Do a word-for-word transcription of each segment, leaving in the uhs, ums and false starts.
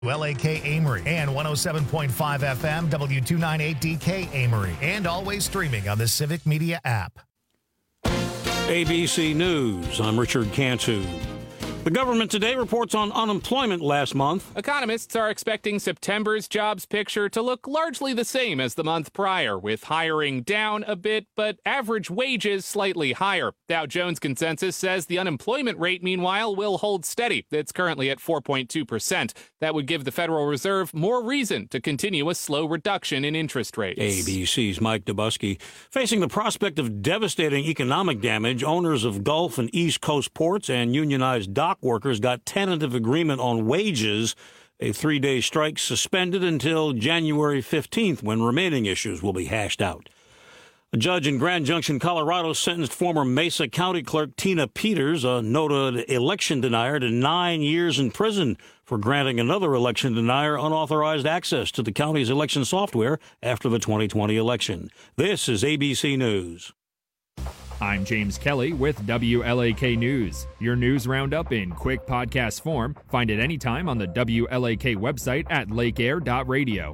L A K Amory and one oh seven point five F M, W two ninety-eight D K Amory, and always streaming on the Civic Media app. A B C News, I'm Richard Cantu. The government today reports on unemployment last month. Economists are expecting September's jobs picture to look largely the same as the month prior, with hiring down a bit, but average wages slightly higher. Dow Jones consensus says the unemployment rate, meanwhile, will hold steady. It's currently at four point two percent. That would give the Federal Reserve more reason to continue a slow reduction in interest rates. A B C's Mike Dubusky. Facing the prospect of devastating economic damage, owners of Gulf and East Coast ports and unionized dock workers got tentative agreement on wages. A three-day strike suspended until January fifteenth, when remaining issues will be hashed out. A judge in Grand Junction, Colorado, sentenced former Mesa County Clerk Tina Peters, a noted election denier, to nine years in prison for granting another election denier unauthorized access to the county's election software after the twenty twenty election. This is A B C News. I'm James Kelly with W L A K News. Your news roundup in quick podcast form. Find it anytime on the W L A K website at lake air dot radio.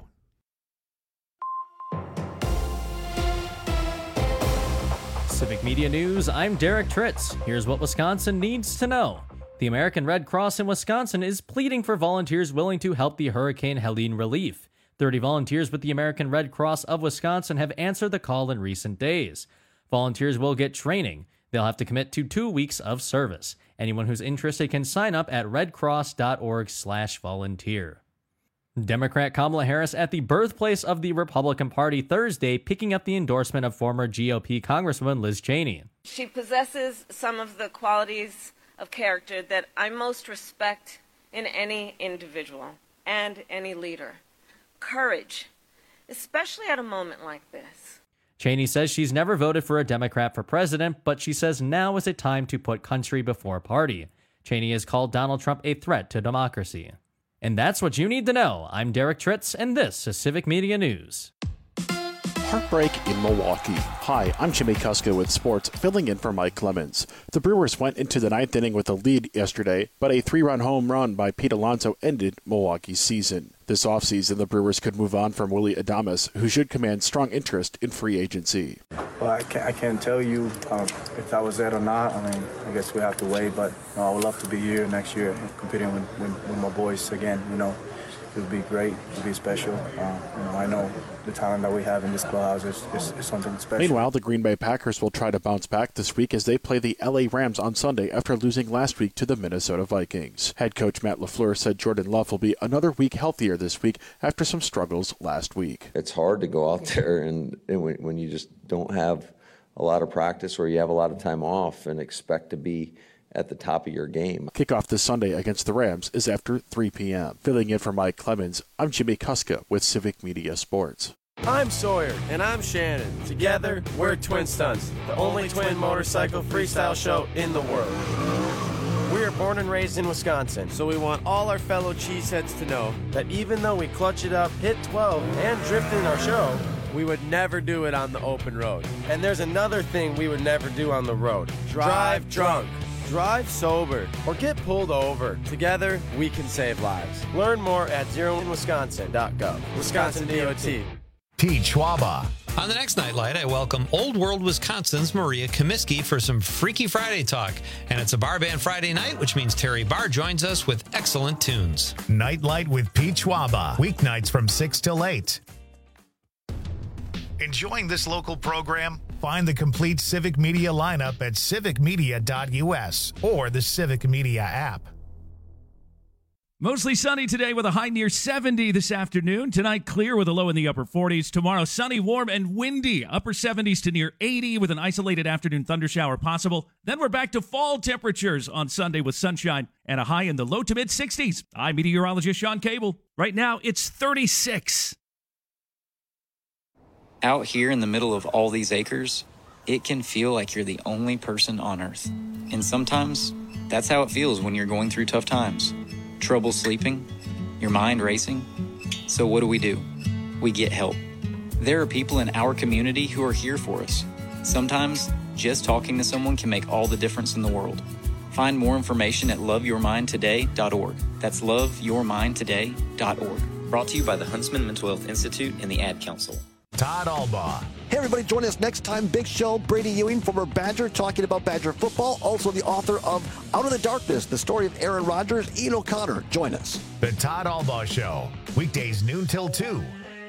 Civic Media News, I'm Derek Tritz. Here's what Wisconsin needs to know. The American Red Cross in Wisconsin is pleading for volunteers willing to help the Hurricane Helene relief. thirty volunteers with the American Red Cross of Wisconsin have answered the call in recent days. Volunteers will get training. They'll have to commit to two weeks of service. Anyone who's interested can sign up at redcross.org slash volunteer. Democrat Kamala Harris at the birthplace of the Republican Party Thursday, picking up the endorsement of former G O P Congresswoman Liz Cheney. She possesses some of the qualities of character that I most respect in any individual and any leader. Courage, especially at a moment like this. Cheney says she's never voted for a Democrat for president, but she says now is a time to put country before party. Cheney has called Donald Trump a threat to democracy. And that's what you need to know. I'm Derek Tritz, and this is Civic Media News. Heartbreak in Milwaukee. Hi, I'm Jimmy Kuska with sports, filling in for Mike Clemens. The Brewers went into the ninth inning with a lead yesterday, but a three-run home run by Pete Alonso ended Milwaukee's season. This offseason, the Brewers could move on from Willy Adames, who should command strong interest in free agency. Well, I can't, I can't tell you um, if that was it or not. I mean, I guess we have to wait, but you know, I would love to be here next year competing with, with, with my boys again. You know, it would be great. It would be special. Uh, you know, I know the talent that we have in this clubhouse is, is, is something special. Meanwhile, the Green Bay Packers will try to bounce back this week as they play the L A Rams on Sunday after losing last week to the Minnesota Vikings. Head coach Matt LaFleur said Jordan Love will be another week healthier this week after some struggles last week. It's hard to go out there and, and when, when you just don't have a lot of practice or you have a lot of time off and expect to be at the top of your game. Kickoff this Sunday against the Rams is after three p.m. Filling in for Mike Clemens, I'm Jimmy Kuska with Civic Media Sports. I'm Sawyer, and I'm Shannon. Together, we're Twin Stunts, the only twin motorcycle freestyle show in the world. We are born and raised in Wisconsin, so we want all our fellow cheeseheads to know that even though we clutch it up, hit twelve, and drift in our show, we would never do it on the open road. And there's another thing we would never do on the road. Drive drunk. Drive sober or get pulled over. Together, we can save lives. Learn more at zero in wisconsin dot gov. Wisconsin D O T. Pete Schwaba. On the next Nightlight, I welcome Old World Wisconsin's Maria Comiskey for some Freaky Friday talk. And it's a bar band Friday night, which means Terry Barr joins us with excellent tunes. Nightlight with Pete Schwaba. Weeknights from six till eight. Enjoying this local program? Find the complete Civic Media lineup at civic media dot u s or the Civic Media app. Mostly sunny today with a high near seventy this afternoon. Tonight, clear with a low in the upper forties. Tomorrow, sunny, warm, and windy. Upper seventies to near eighty with an isolated afternoon thundershower possible. Then we're back to fall temperatures on Sunday with sunshine and a high in the low to mid sixties. I'm meteorologist Sean Cable. Right now, it's thirty-six. Out here in the middle of all these acres, it can feel like you're the only person on Earth. And sometimes, that's how it feels when you're going through tough times. Trouble sleeping, your mind racing. So what do we do? We get help. There are people in our community who are here for us. Sometimes, just talking to someone can make all the difference in the world. Find more information at love your mind today dot org. That's love your mind today dot org. Brought to you by the Huntsman Mental Health Institute and the Ad Council. Todd Albaugh. Hey, everybody, join us next time. Big show. Brady Ewing, former Badger, talking about Badger football. Also the author of Out of the Darkness, the story of Aaron Rodgers. Ian O'Connor, join us. The Todd Albaugh Show. Weekdays noon till two.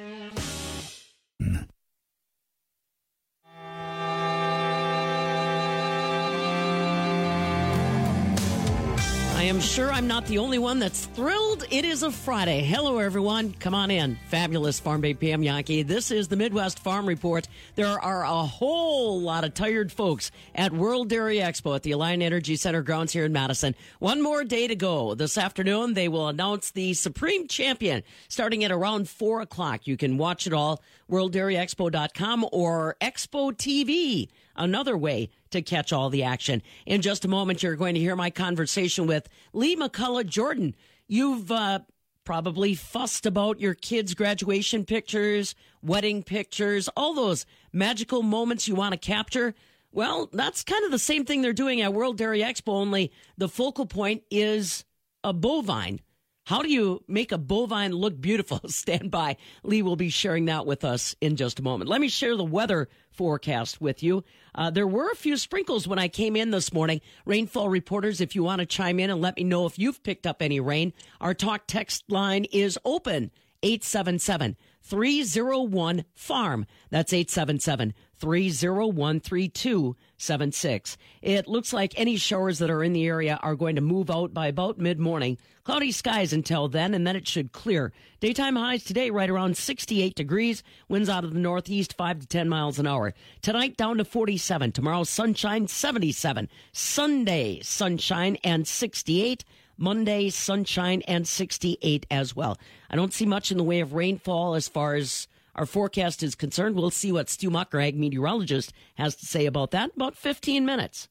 I am sure I'm not the only one that's thrilled. It is a Friday. Hello, everyone. Come on in. Fabulous Farm Babe Pam Yankee. This is the Midwest Farm Report. There are a whole lot of tired folks at World Dairy Expo at the Alliant Energy Center grounds here in Madison. One more day to go. This afternoon, they will announce the Supreme Champion starting at around four o'clock. You can watch it all, world dairy expo dot com or Expo T V. Another way to catch all the action. In just a moment, you're going to hear my conversation with Lee McCullough Jordan. You've uh, probably fussed about your kids' graduation pictures, wedding pictures, all those magical moments you want to capture. Well, that's kind of the same thing they're doing at World Dairy Expo, only the focal point is a bovine. How do you make a bovine look beautiful? Stand by. Lee will be sharing that with us in just a moment. Let me share the weather forecast with you. Uh, there were a few sprinkles when I came in this morning. Rainfall reporters, if you want to chime in and let me know if you've picked up any rain, our talk text line is open. eight seven seven, three oh one, farm. That's eight seven seven, three oh one, three two seven six. It looks like any showers that are in the area are going to move out by about mid-morning. Cloudy skies until then, and then it should clear. Daytime highs today right around sixty-eight degrees. Winds out of the northeast five to ten miles an hour. Tonight down to forty-seven. Tomorrow sunshine seventy-seven. Sunday sunshine and sixty-eight. Monday, sunshine and sixty-eight as well. I don't see much in the way of rainfall as far as our forecast is concerned. We'll see what Stu Mucker, ag meteorologist, has to say about that in about fifteen minutes.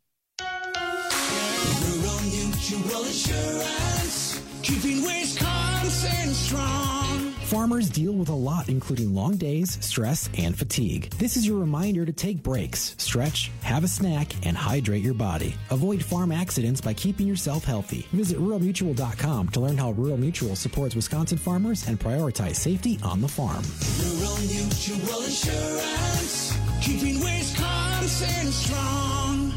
Rural Mutual Insurance, keeping Wisconsin strong. Farmers deal with a lot, including long days, stress, and fatigue. This is your reminder to take breaks, stretch, have a snack, and hydrate your body. Avoid farm accidents by keeping yourself healthy. Visit rural mutual dot com to learn how Rural Mutual supports Wisconsin farmers and prioritize safety on the farm. Rural Mutual Insurance, keeping Wisconsin strong.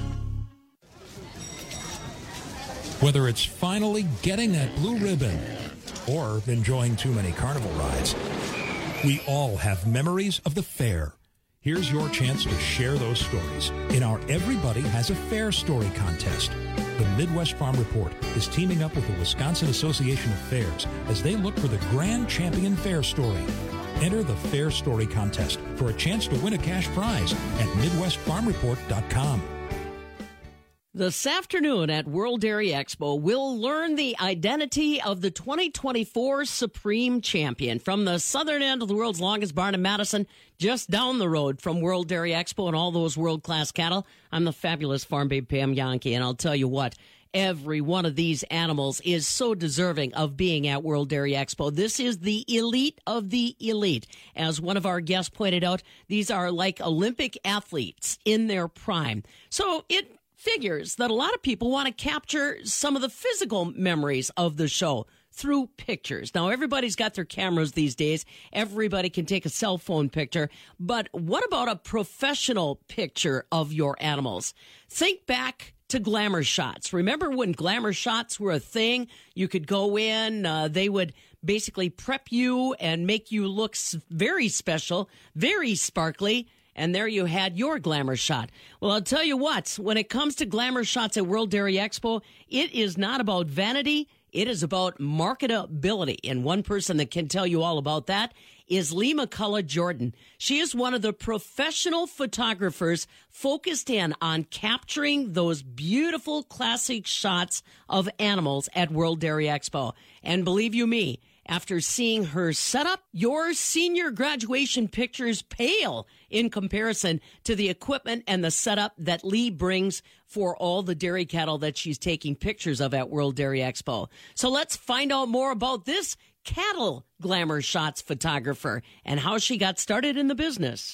Whether it's finally getting that blue ribbon or enjoying too many carnival rides, we all have memories of the fair. Here's your chance to share those stories in our Everybody Has a Fair Story contest. The Midwest Farm Report is teaming up with the Wisconsin Association of Fairs as they look for the Grand Champion Fair Story. Enter the Fair Story contest for a chance to win a cash prize at midwest farm report dot com. This afternoon at World Dairy Expo, we'll learn the identity of the twenty twenty-four Supreme Champion from the southern end of the world's longest barn in Madison, just down the road from World Dairy Expo and all those world-class cattle. I'm the fabulous Farm Babe Pam Yankee, and I'll tell you what, every one of these animals is so deserving of being at World Dairy Expo. This is the elite of the elite. As one of our guests pointed out, these are like Olympic athletes in their prime. So it figures that a lot of people want to capture some of the physical memories of the show through pictures. Now, everybody's got their cameras these days. Everybody can take a cell phone picture. But what about a professional picture of your animals? Think back to glamour shots. Remember when glamour shots were a thing? You could go in, uh, they would basically prep you and make you look very special, very sparkly. And there you had your glamour shot. Well, I'll tell you what, when it comes to glamour shots at World Dairy Expo, it is not about vanity. It is about marketability. And one person that can tell you all about that is Lee McCullough Jordan. She is one of the professional photographers focused in on capturing those beautiful classic shots of animals at World Dairy Expo. And believe you me, after seeing her setup, your senior graduation pictures pale in comparison to the equipment and the setup that Lee brings for all the dairy cattle that she's taking pictures of at World Dairy Expo. So let's find out more about this cattle glamour shots photographer and how she got started in the business.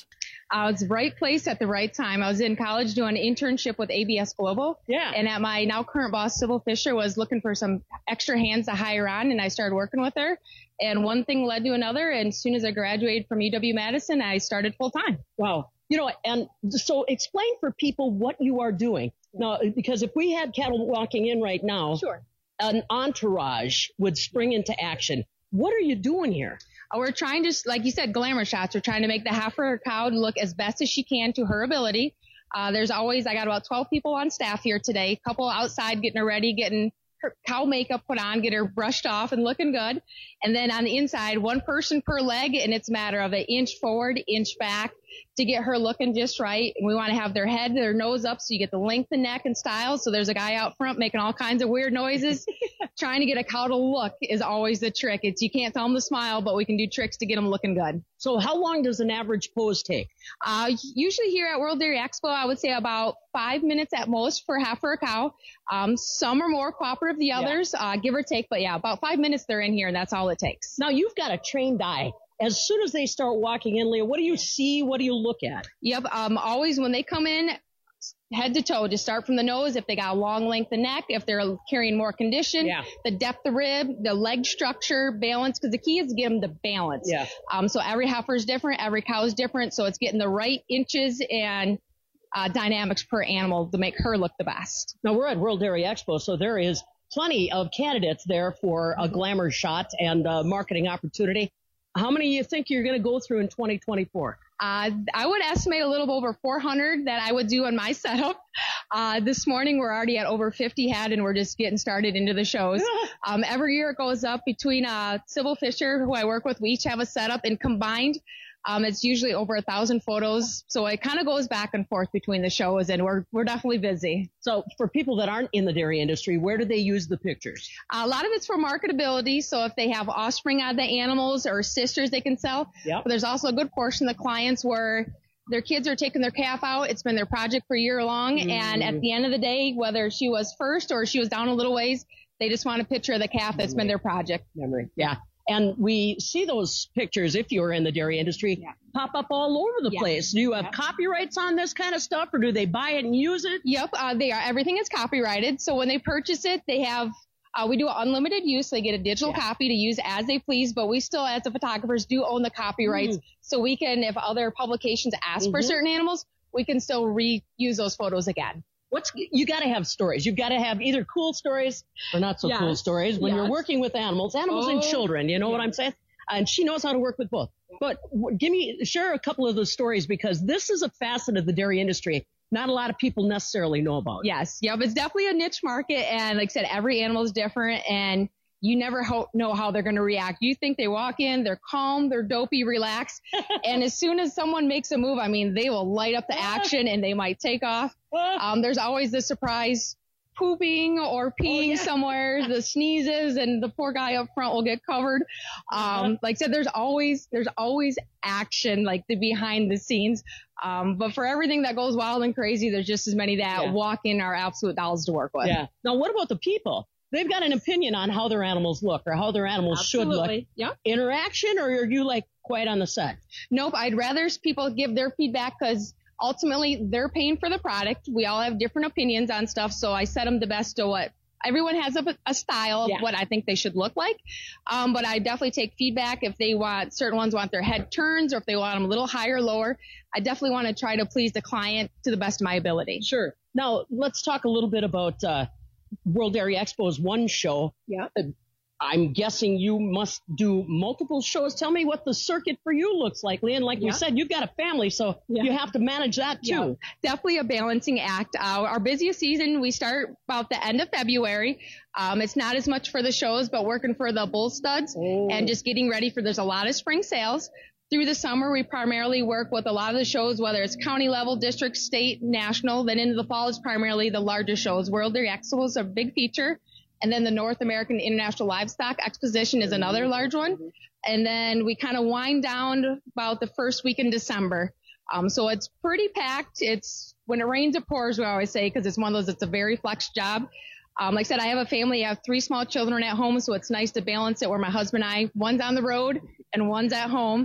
I was right place at the right time. I was in college doing an internship with A B S Global. Yeah. And at my now current boss, Sybil Fisher, was looking for some extra hands to hire on, and I started working with her. And one thing led to another, and as soon as I graduated from U W-Madison, I started full-time. Wow. You know, and so explain for people what you are doing. Now, because if we had cattle walking in right now, sure, an entourage would spring into action. What are you doing here? Uh, we're trying to, like you said, glamour shots. We're trying to make the heifer cow look as best as she can to her ability. Uh, there's always, I got about twelve people on staff here today, a couple outside getting her ready, getting her cow makeup put on, get her brushed off and looking good. And then on the inside, one person per leg, and it's a matter of an inch forward, inch back to get her looking just right. And we want to have their head, their nose up so you get the length of neck and style. So there's a guy out front making all kinds of weird noises. Trying to get a cow to look is always the trick. It's you can't tell them to smile, but we can do tricks to get them looking good. So how long does an average pose take? Uh, usually here at World Dairy Expo, I would say about five minutes at most for half for a cow. Um, some are more cooperative than others, yeah. uh, give or take. But yeah, about five minutes they're in here, and that's all it takes. Now, you've got a trained eye. As soon as they start walking in, Leah, what do you see? What do you look at? Yep. Um, always when they come in, head to toe, just start from the nose. If they got a long length of neck, if they're carrying more condition, yeah. the depth of rib, the leg structure, balance, because the key is to get them to balance. Yeah. Um, so every heifer is different. Every cow is different. So it's getting the right inches and uh, dynamics per animal to make her look the best. Now, we're at World Dairy Expo, so there is plenty of candidates there for a glamour shot and uh, marketing opportunity. How many do you think you're going to go through in twenty twenty-four? Uh, I would estimate a little over four hundred that I would do on my setup. Uh, this morning, we're already at over fifty head, and we're just getting started into the shows. um, every year it goes up between uh, Sybil Fisher, who I work with. We each have a setup, and combined, um, it's usually over a thousand photos. So it kind of goes back and forth between the shows, and we're we're definitely busy. So for people that aren't in the dairy industry, where do they use the pictures? Uh, a lot of it's for marketability. So if they have offspring out of the animals or sisters they can sell. Yep. But there's also a good portion of the clients where their kids are taking their calf out. It's been their project for a year long. Mm. And at the end of the day, whether she was first or she was down a little ways, they just want a picture of the calf that's Memory. been their project. Memory. Yeah. And we see those pictures, if you're in the dairy industry, yeah. pop up all over the yeah. place. Do you have yeah. copyrights on this kind of stuff, or do they buy it and use it? Yep, uh, they are. Everything is copyrighted. So when they purchase it, they have, uh, we do unlimited use. They get a digital yeah. copy to use as they please, but we still, as the photographers, do own the copyrights. Mm. So we can, if other publications ask mm-hmm. for certain animals, we can still reuse those photos again. What's you got to have stories. You've got to have either cool stories or not so yes. cool stories when yes. you're working with animals, animals oh, and children. You know yeah. what I'm saying? And she knows how to work with both. But w- give me share a couple of those stories, because this is a facet of the dairy industry not a lot of people necessarily know about. Yes, yeah, but it's definitely a niche market, and like I said, every animal is different, and you never ho- know how they're going to react. You think they walk in, they're calm, they're dopey, relaxed. And as soon as someone makes a move, I mean, they will light up the action and they might take off. Um, there's always the surprise pooping or peeing oh, yeah. somewhere, the sneezes, and the poor guy up front will get covered. Um, like I said, there's always, there's always action, like the behind the scenes. Um, but for everything that goes wild and crazy, there's just as many that yeah. walk in are absolute dolls to work with. Yeah. Now, what about the people? They've got an opinion on how their animals look or how their animals Absolutely. should look. Yeah. Interaction, or are you like quiet on the set? Nope. I'd rather people give their feedback, because ultimately they're paying for the product. We all have different opinions on stuff. So I set them the best to what everyone has a, a style of yeah. what I think they should look like. Um, but I definitely take feedback if they want, certain ones want their head turns, or if they want them a little higher, lower. I definitely want to try to please the client to the best of my ability. Sure. Now let's talk a little bit about, uh, World Dairy Expo is one show. Yeah. I'm guessing you must do multiple shows. Tell me what the circuit for you looks like, Leanne. Like yeah. you said, you've got a family, so yeah. you have to manage that too. Yeah. Definitely a balancing act. Uh, our busiest season, we start about the end of February. Um, it's not as much for the shows, but working for the bull studs oh. and just getting ready for, there's a lot of spring sales. Through the summer, we primarily work with a lot of the shows, whether it's county level, district, state, national. Then into the fall is primarily the larger shows. World Dairy Expo is a big feature. And then the North American International Livestock Exposition is another large one. And then we kind of wind down about the first week in December. Um, so it's pretty packed. It's when it rains, it pours, we always say, because it's one of those, it's a very flex job. Um, like I said, I have a family. I have three small children at home, so it's nice to balance it where my husband and I, one's on the road and one's at home.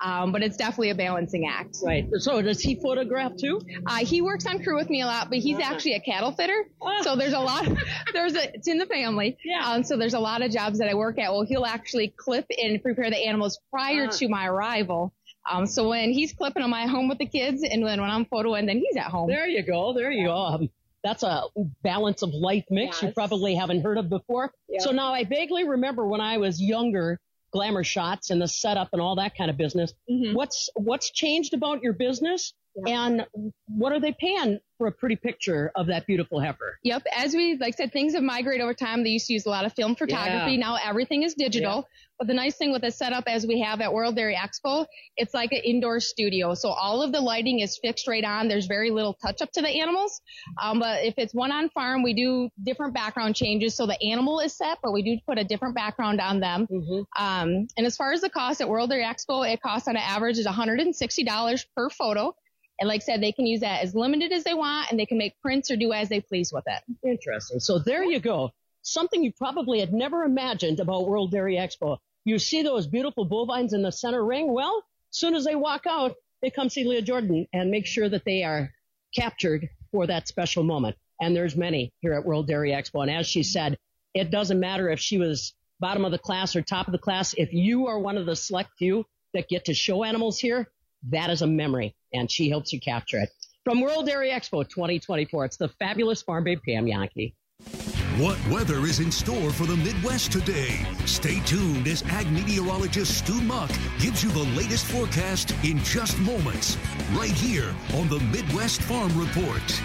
Um, but it's definitely a balancing act. Right. So does he photograph too? Uh, he works on crew with me a lot, but he's Uh-huh. actually a cattle fitter. So there's a lot, of, there's a, it's in the family. Yeah. Um, so there's a lot of jobs that I work at. Well, he'll actually clip and prepare the animals prior Uh-huh. to my arrival. Um, so when he's clipping them, I'm home with the kids, and then when I'm photoing, then he's at home. There you go. There you go. Um, that's a balance of life mix you Yes. probably haven't heard of before. Yeah. So now I vaguely remember when I was younger, glamour shots and the setup and all that kind of business. Mm-hmm. What's what's changed about your business, and what are they paying for a pretty picture of that beautiful heifer? Yep. As we, like I said, things have migrated over time. They used to use a lot of film photography. Yeah. Now everything is digital. Yeah. But the nice thing with the setup as we have at World Dairy Expo, it's like an indoor studio. So all of the lighting is fixed right on. There's very little touch up to the animals. Um, but if it's one on farm, we do different background changes. So the animal is set, but we do put a different background on them. Mm-hmm. Um, and as far as the cost at World Dairy Expo, it costs on an average is one hundred sixty dollars per photo. And like I said, they can use that as limited as they want, and they can make prints or do as they please with it. Interesting. So there you go. Something you probably had never imagined about World Dairy Expo. You see those beautiful bovines in the center ring? Well, as soon as they walk out, they come see Leah Jordan and make sure that they are captured for that special moment. And there's many here at World Dairy Expo. And as she said, it doesn't matter if she was bottom of the class or top of the class. If you are one of the select few that get to show animals here, that is a memory, and she helps you capture it. From World Dairy Expo twenty twenty-four, it's the fabulous Farm Babe Pam Yankee. What weather is in store for the Midwest today? Stay tuned as ag meteorologist Stu Muck gives you the latest forecast in just moments, right here on the Midwest Farm Report.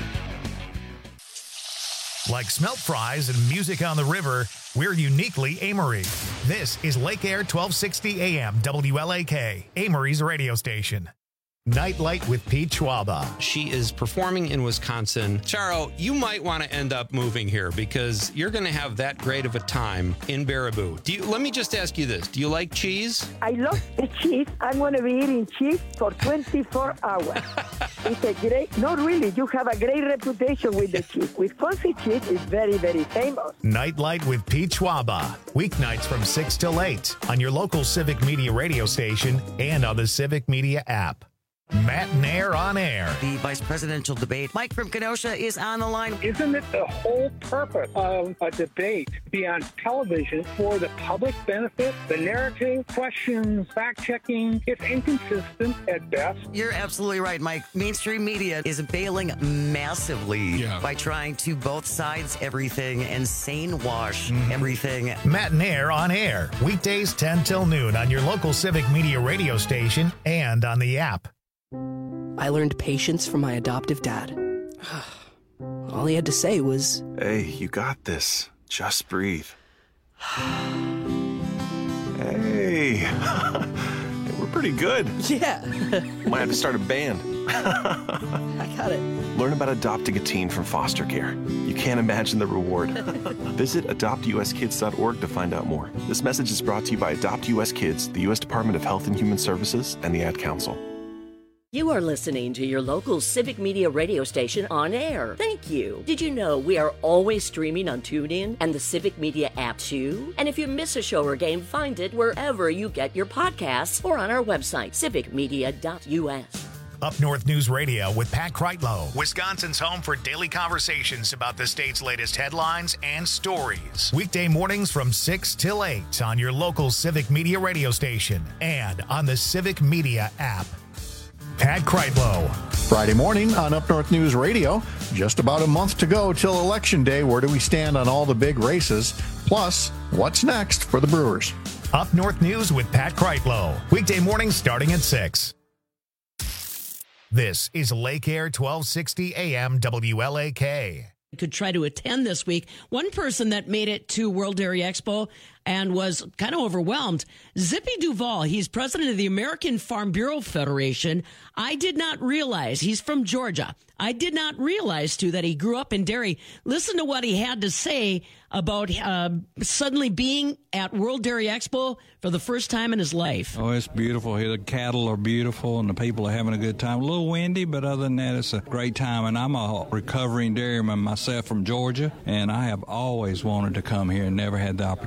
Like smelt fries and music on the river, we're uniquely Amory. This is Lake Air twelve sixty A M W L A K, Amory's radio station. Nightlight with Pete Schwaba. She is performing in Wisconsin. Charo, you might want to end up moving here because you're going to have that great of a time in Baraboo. Do you, let me just ask you this. Do you like cheese? I love the cheese. I'm going to be eating cheese for twenty-four hours. It's a great, no really, you have a great reputation with the cheese. Wisconsin cheese is very, very famous. Nightlight with Pete Schwaba. Weeknights from six till eight on your local Civic Media radio station and on the Civic Media app. Matt Nair on air. The vice presidential debate. Mike from Kenosha is on the line. Isn't it the whole purpose of a debate to be on television for the public benefit? The narrative, questions, fact-checking, it's inconsistent at best. You're absolutely right, Mike. Mainstream media is failing massively Yeah. by trying to both sides everything and sane wash Mm-hmm. everything. Matt Nair on air. Weekdays ten till noon on your local Civic Media radio station and on the app. I learned patience from my adoptive dad. All he had to say was, "Hey, you got this. Just breathe." Hey, we're pretty good. Yeah. Might have to start a band. I got it. Learn about adopting a teen from foster care. You can't imagine the reward. Visit adopt u s kids dot org to find out more. This message is brought to you by Adopt U S Kids, the U S Department of Health and Human Services, and the Ad Council. You are listening to your local Civic Media radio station on air. Thank you. Did you know we are always streaming on TuneIn and the Civic Media app too? And if you miss a show or game, find it wherever you get your podcasts or on our website, civic media dot u s. Up North News Radio with Pat Kreitlow, Wisconsin's home for daily conversations about the state's latest headlines and stories. Weekday mornings from six till eight on your local Civic Media radio station and on the Civic Media app. Pat Kreitlow. Friday morning on Up North News Radio. Just about a month to go till Election Day. Where do we stand on all the big races? Plus, what's next for the Brewers? Up North News with Pat Kreitlow. Weekday mornings starting at six. This is Lake Air twelve sixty A M W L A K. Could try to attend this week. One person that made it to World Dairy Expo and was kind of overwhelmed, Zippy Duval. He's president of the American Farm Bureau Federation. I did not realize he's from Georgia. I did not realize, too, that he grew up in dairy. Listen to what he had to say about uh, suddenly being at World Dairy Expo for the first time in his life. Oh, it's beautiful here. The cattle are beautiful and the people are having a good time. A little windy, but other than that, it's a great time. And I'm a recovering dairyman myself from Georgia, and I have always wanted to come here and never had the opportunity to do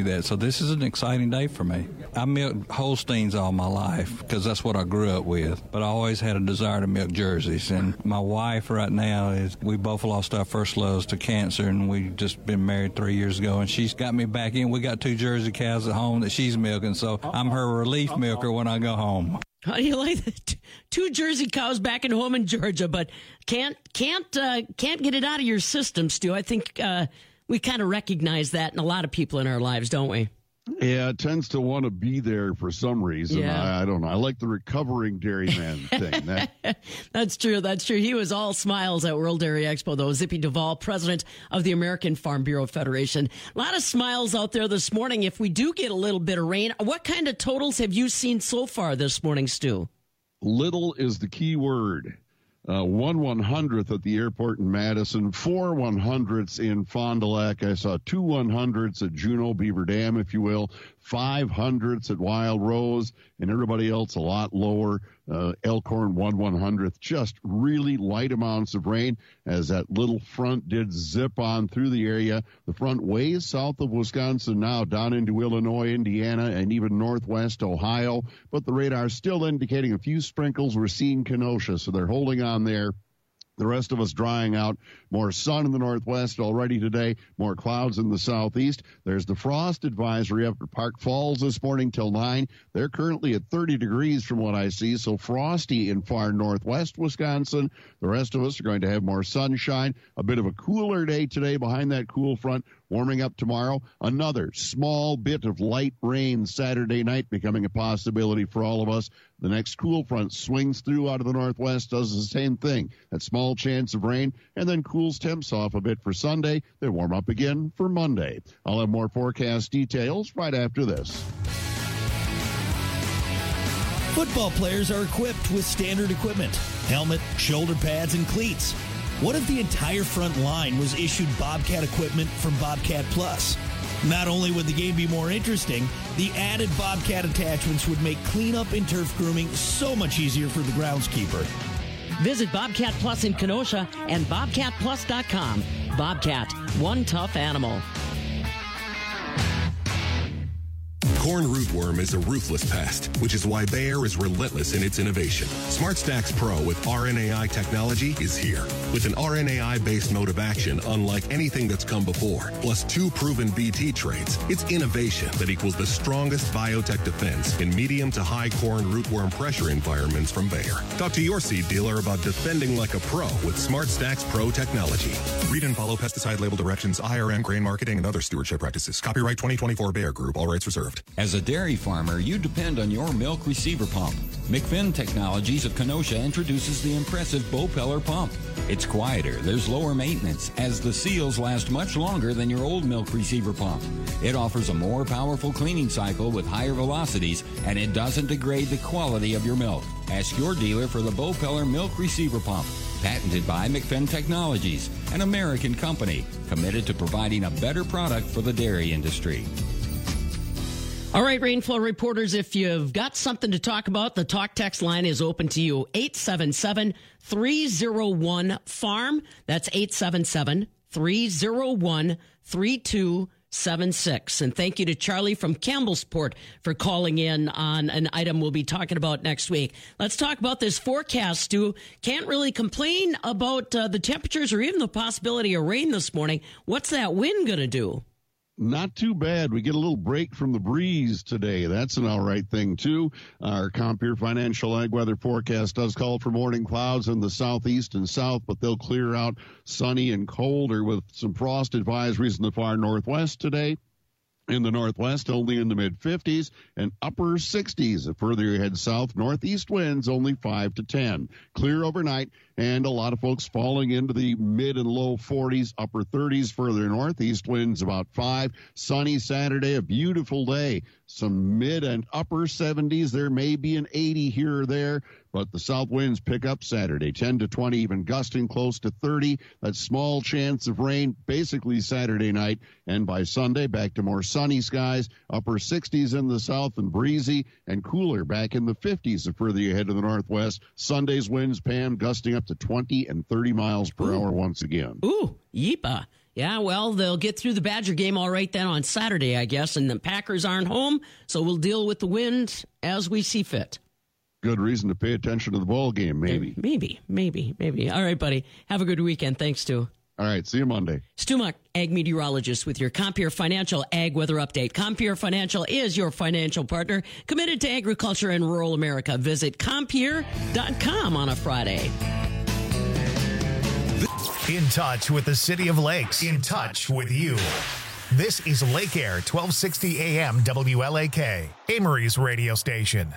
that. So this is an exciting day for me. I milked Holsteins all my life because that's what I grew up with. But I always had a desire to milk Jerseys. And my wife right now is, we both lost our first loves to cancer, and we've just been married three years ago. And she's got me back in. We got two Jersey cows at home that she's milking, so I'm her relief milker when I go home. How do you like that? Two Jersey cows back at home in Georgia, but can't can't uh, can't get it out of your system, Stu. I think uh, we kind of recognize that in a lot of people in our lives, don't we? Yeah, it tends to want to be there for some reason. Yeah. I, I don't know. I like the recovering dairyman thing. That, That's true. That's true. He was all smiles at World Dairy Expo, though. Zippy Duvall, president of the American Farm Bureau Federation. A lot of smiles out there this morning. If we do get a little bit of rain, what kind of totals have you seen so far this morning, Stu? little is the key word. Uh, one one hundredth at the airport in Madison, four one hundredths in Fond du Lac. I saw two one hundredths at Juneau Beaver Dam, if you will, five hundredths at Wild Rose, and everybody else a lot lower. Uh, Elkhorn one one hundredth, just really light amounts of rain as that little front did zip on through the area. The front ways south of Wisconsin now down into Illinois, Indiana, and even northwest Ohio, but the radar still indicating a few sprinkles. We're seeing Kenosha, so they're holding on there. The rest of us drying out. More sun in the northwest already today. More clouds in the southeast. There's the frost advisory up at Park Falls this morning till nine. They're currently at thirty degrees from what I see, so frosty in far northwest Wisconsin. The rest of us are going to have more sunshine. A bit of a cooler day today behind that cool front. Warming up tomorrow. Another small bit of light rain Saturday night becoming a possibility for all of us. The next cool front swings through out of the northwest, does the same thing. That small chance of rain, and then cools temps off a bit for Sunday. They warm up again for Monday. I'll have more forecast details right after this. Football players are equipped with standard equipment, helmet, shoulder pads, and cleats. What if the entire front line was issued Bobcat equipment from Bobcat Plus? Not only would the game be more interesting, the added Bobcat attachments would make cleanup and turf grooming so much easier for the groundskeeper. Visit Bobcat Plus in Kenosha and bobcat plus dot com. Bobcat, one tough animal. Corn rootworm is a ruthless pest, which is why Bayer is relentless in its innovation. SmartStax Pro with R N A I technology is here. With an R N A I-based mode of action unlike anything that's come before, plus two proven B T traits, it's innovation that equals the strongest biotech defense in medium to high corn rootworm pressure environments from Bayer. Talk to your seed dealer about defending like a pro with SmartStax Pro technology. Read and follow pesticide label directions, I R M, grain marketing, and other stewardship practices. Copyright twenty twenty-four Bayer Group. All rights reserved. As a dairy farmer, you depend on your milk receiver pump. McFinn Technologies of Kenosha introduces the impressive Bopeller pump. It's quieter, there's lower maintenance, as the seals last much longer than your old milk receiver pump. It offers a more powerful cleaning cycle with higher velocities, and it doesn't degrade the quality of your milk. Ask your dealer for the Bopeller milk receiver pump. Patented by McFinn Technologies, an American company committed to providing a better product for the dairy industry. All right, Rainflow reporters, if you've got something to talk about, the talk text line is open to you. eight seven seven, three oh one, farm. That's eight seven seven, three oh one, three two seven six. And thank you to Charlie from Campbellsport for calling in on an item we'll be talking about next week. Let's talk about this forecast, Stu. Can't really complain about uh, the temperatures or even the possibility of rain this morning. What's that wind going to do? Not too bad. We get a little break from the breeze today. That's an all right thing, too. Our Compeer Financial Ag Weather forecast does call for morning clouds in the southeast and south, but they'll clear out sunny and colder with some frost advisories in the far northwest today. In the northwest, only in the mid fifties and upper sixties. Further you head south, northeast winds only five to ten. Clear overnight, and a lot of folks falling into the mid and low forties, upper thirties. Further northeast winds about five. Sunny Saturday, a beautiful day. Some mid and upper seventies. There may be an eighty here or there, but the south winds pick up Saturday, ten to twenty, even gusting close to thirty. That small chance of rain basically Saturday night, and by Sunday back to more sunny skies, upper sixties in the south and breezy, and cooler back in the fifties the further you head to the northwest. Sunday's winds, Pam, gusting up to twenty and thirty miles per Ooh. hour once again. Ooh, yeepa. Yeah, well, they'll get through the Badger game all right then on Saturday, I guess, and the Packers aren't home, so we'll deal with the wind as we see fit. Good reason to pay attention to the ball game, maybe. Maybe, maybe, maybe. All right, buddy. Have a good weekend. Thanks, Stu. All right, see you Monday. Stu Muck, ag meteorologist with your Compeer Financial Ag Weather Update. Compeer Financial is your financial partner committed to agriculture in rural America. Visit compeer dot com on a Friday. In touch with the City of Lakes. In touch with you. This is Lake Air, twelve sixty A M W L A K, Amory's radio station.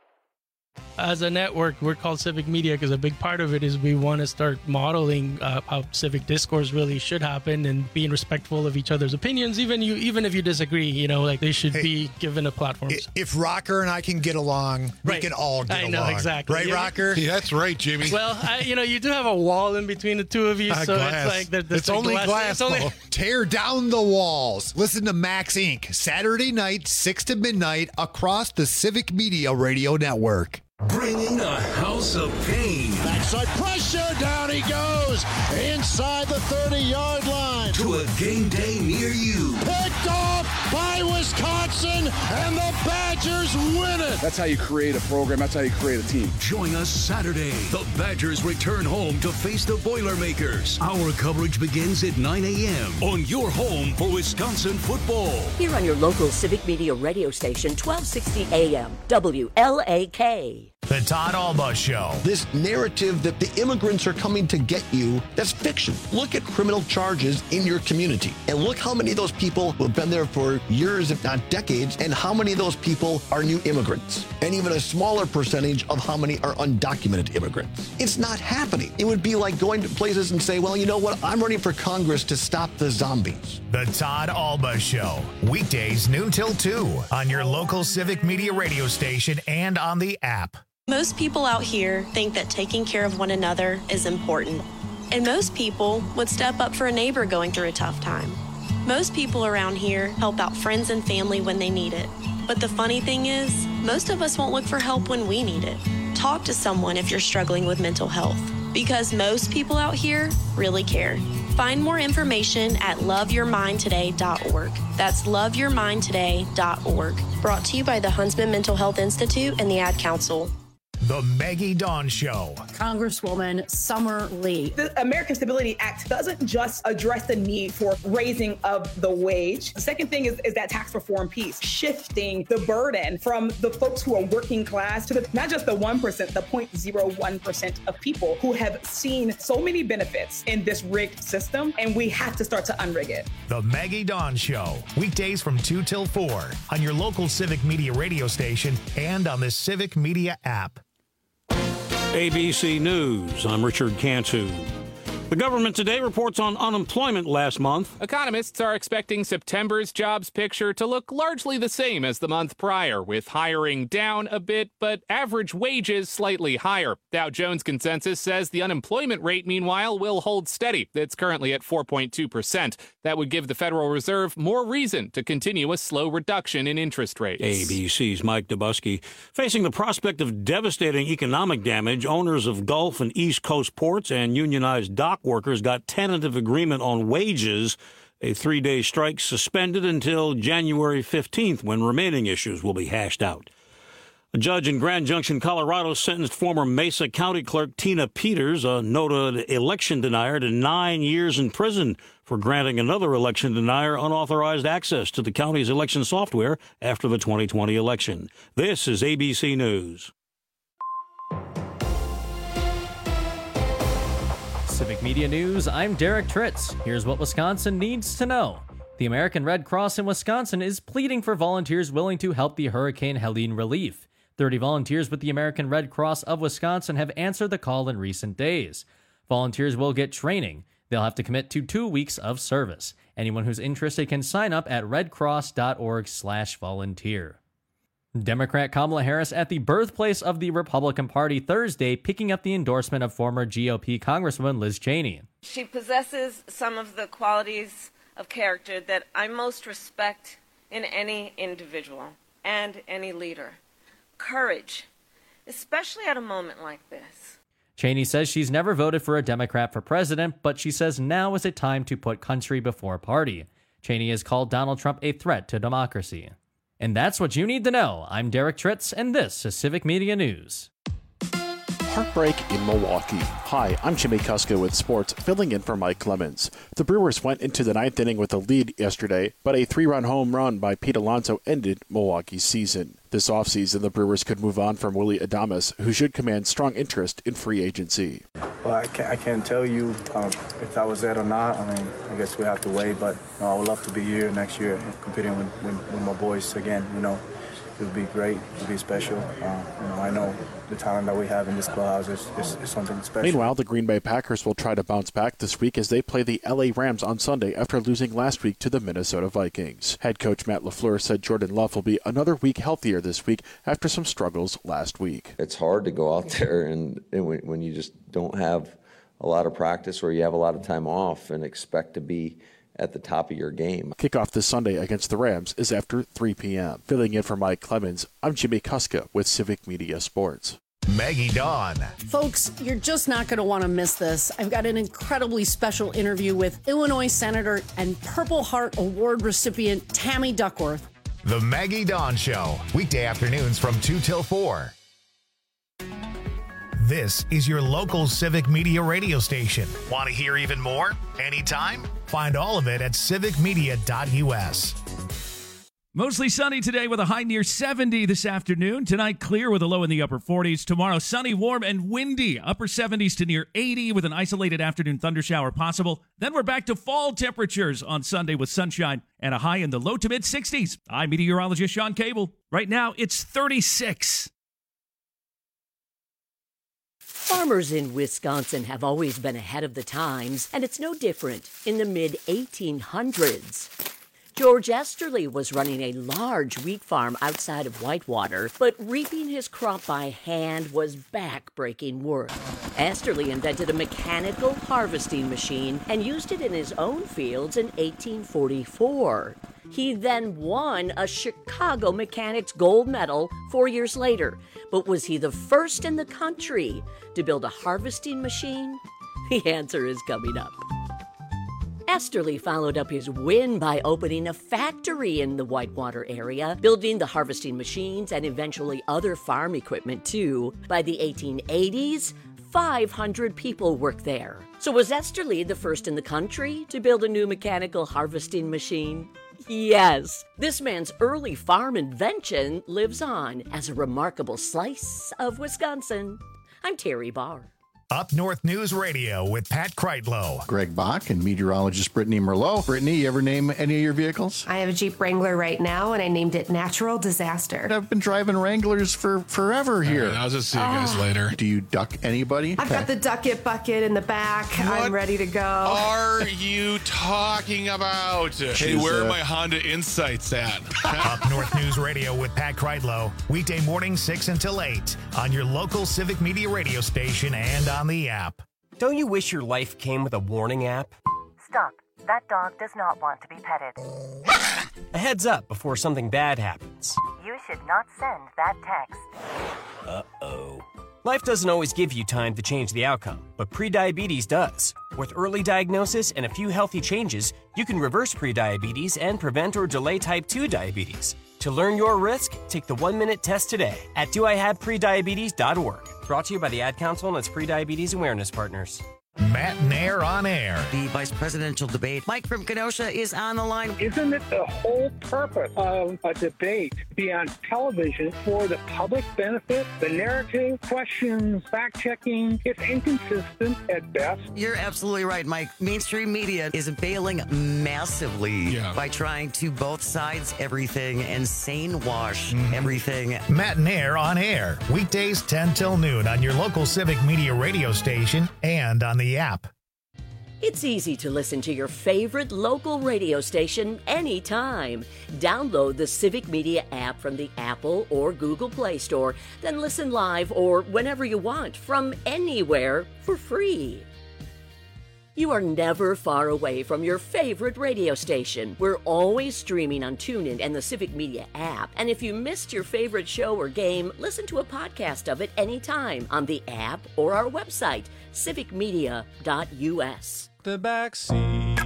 As a network, we're called Civic Media because a big part of it is we want to start modeling uh, how civic discourse really should happen and being respectful of each other's opinions, even you, even if you disagree. You know, like they should hey, be given a platform. If Rocker and I can get along, right. we can all get I along. I know, exactly. Right, yeah. Rocker? Yeah, that's right, Jimmy. Well, I, you know, you do have a wall in between the two of you, uh, so glass. it's like there, there's it's like only glass. glass. It's only... Tear down the walls. Listen to Max Incorporated. Saturday night, six to midnight, across the Civic Media Radio Network. Bringing a house of pain. Backside pressure, down he goes, inside the thirty-yard line. To a game day near you. Picked off by Wisconsin, and the Badgers win it. That's how you create a program. That's how you create a team. Join us Saturday. The Badgers return home to face the Boilermakers. Our coverage begins at nine a.m. on your home for Wisconsin football. Here on your local Civic Media radio station, twelve sixty A M W L A K. The Todd Alba Show. This narrative that the immigrants are coming to get you, that's fiction. Look at criminal charges in your community and look how many of those people who have been there for years, if not decades, and how many of those people are new immigrants, and even a smaller percentage of how many are undocumented immigrants. It's not happening. It would be like going to places and say, well, you know what? I'm running for Congress to stop the zombies. The Todd Alba Show. Weekdays noon till two on your local Civic Media radio station and on the app. Most people out here think that taking care of one another is important. And most people would step up for a neighbor going through a tough time. Most people around here help out friends and family when they need it. But the funny thing is, most of us won't look for help when we need it. Talk to someone if you're struggling with mental health, because most people out here really care. Find more information at love your mind today dot org. That's love your mind today dot org. Brought to you by the Huntsman Mental Health Institute and the Ad Council. The Maggie Dawn Show. Congresswoman Summer Lee. The American Stability Act doesn't just address the need for raising of the wage. The second thing is, is that tax reform piece, shifting the burden from the folks who are working class to the, not just the one percent, the zero point zero one percent of people who have seen so many benefits in this rigged system, and we have to start to unrig it. The Maggie Dawn Show. Weekdays from two till four on your local Civic Media radio station and on the Civic Media app. A B C News, I'm Richard Cantu. The government today reports on unemployment last month. Economists are expecting September's jobs picture to look largely the same as the month prior, with hiring down a bit, but average wages slightly higher. Dow Jones consensus says the unemployment rate, meanwhile, will hold steady. It's currently at four point two percent. That would give the Federal Reserve more reason to continue a slow reduction in interest rates. A B C's Mike Dubusky. Facing the prospect of devastating economic damage, owners of Gulf and East Coast ports and unionized dock workers got tentative agreement on wages. A three-day strike suspended until January fifteenth, when remaining issues will be hashed out. A judge in Grand Junction, Colorado, sentenced former Mesa County Clerk Tina Peters, a noted election denier, to nine years in prison for granting another election denier unauthorized access to the county's election software after the twenty twenty election. This is A B C News. Civic Media News, I'm Derek Tritz. Here's what Wisconsin needs to know. The American Red Cross in Wisconsin is pleading for volunteers willing to help the Hurricane Helene relief. thirty volunteers with the American Red Cross of Wisconsin have answered the call in recent days. Volunteers will get training. They'll have to commit to two weeks of service. Anyone who's interested can sign up at redcross.org slash volunteer. Democrat Kamala Harris at the birthplace of the Republican Party Thursday, picking up the endorsement of former G O P Congresswoman Liz Cheney. She possesses some of the qualities of character that I most respect in any individual and any leader. Courage, especially at a moment like this. Cheney says she's never voted for a Democrat for president, but she says now is a time to put country before party. Cheney has called Donald Trump a threat to democracy. And that's what you need to know. I'm Derek Tritz, and this is Civic Media News. Heartbreak in Milwaukee. Hi, I'm Jimmy Kuska with sports, filling in for Mike Clemens. The Brewers went into the ninth inning with a lead yesterday, but a three-run home run by Pete Alonso ended Milwaukee's season. This offseason, the Brewers could move on from Willy Adames, who should command strong interest in free agency. Well, I can't, I can't tell you um, if I was there or not. I mean, I guess we have to wait, but you know, I would love to be here next year competing with, with, with my boys again, you know. It would be great. It would be special. Uh, you know, I know the talent that we have in this clubhouse is, is, is something special. Meanwhile, the Green Bay Packers will try to bounce back this week as they play the L A Rams on Sunday after losing last week to the Minnesota Vikings. Head coach Matt LaFleur said Jordan Love will be another week healthier this week after some struggles last week. It's hard to go out there and, and when, when you just don't have a lot of practice or you have a lot of time off and expect to be at the top of your game. Kickoff this Sunday against the Rams is after three p.m. Filling in for Mike Clemens, I'm Jimmy Kuska with Civic Media Sports. Maggie Dawn. Folks, you're just not going to want to miss this. I've got an incredibly special interview with Illinois Senator and Purple Heart Award recipient Tammy Duckworth. The Maggie Dawn Show, weekday afternoons from two till four. This is your local Civic Media radio station. Want to hear even more? Anytime? Find all of it at civic media dot u s. Mostly sunny today with a high near seventy this afternoon. Tonight, clear with a low in the upper forties. Tomorrow, sunny, warm, and windy. Upper seventies to near eighty with an isolated afternoon thundershower possible. Then we're back to fall temperatures on Sunday with sunshine and a high in the low to mid sixties. I'm meteorologist Sean Cable. Right now, it's thirty-six. Farmers in Wisconsin have always been ahead of the times, and it's no different in the mid eighteen hundreds. George Esterly was running a large wheat farm outside of Whitewater, but reaping his crop by hand was back-breaking work. Esterly invented a mechanical harvesting machine and used it in his own fields in eighteen forty-four. He then won a Chicago Mechanics gold medal four years later. But was he the first in the country to build a harvesting machine? The answer is coming up. Esterly followed up his win by opening a factory in the Whitewater area, building the harvesting machines and eventually other farm equipment too. By the eighteen eighties, five hundred people worked there. So was Esterly the first in the country to build a new mechanical harvesting machine? Yes, this man's early farm invention lives on as a remarkable slice of Wisconsin. I'm Terry Barr. Up North News Radio with Pat Kreitlow. Greg Bach and meteorologist Brittany Merlot. Brittany, you ever name any of your vehicles? I have a Jeep Wrangler right now, and I named it Natural Disaster. I've been driving Wranglers for forever here. Right, I'll just see you guys oh. later. Do you duck anybody? I've got the duck it bucket in the back. What I'm ready to go. Are you talking about? Hey, where uh, are my Honda Insights at? Up North News Radio with Pat Kreitlow. Weekday morning six until eight on your local Civic Media radio station and on the app. Don't you wish your life came with a warning app? Stop. That dog does not want to be petted. A heads up before something bad happens. You should not send that text. Uh-oh. Life doesn't always give you time to change the outcome, but prediabetes does. With early diagnosis and a few healthy changes, you can reverse prediabetes and prevent or delay type two diabetes. To learn your risk, take the one-minute test today at do I have prediabetes dot org. Brought to you by the Ad Council and its Prediabetes Awareness Partners. Matt Nair on air. The vice presidential debate. Mike from Kenosha is on the line. Isn't it the whole purpose of a debate to be on television for the public benefit? The narrative, questions, fact-checking, it's inconsistent at best. You're absolutely right, Mike. Mainstream media is bailing massively yeah. by trying to both sides everything and sane wash mm-hmm. everything. Matt Nair on air. Weekdays ten till noon on your local Civic Media radio station and on the app. It's easy to listen to your favorite local radio station anytime. Download the Civic Media app from the Apple or Google Play Store, then listen live or whenever you want from anywhere for free. You are never far away from your favorite radio station. We're always streaming on TuneIn and the Civic Media app. And if you missed your favorite show or game, listen to a podcast of it anytime on the app or our website, civic media dot u s. The back seat.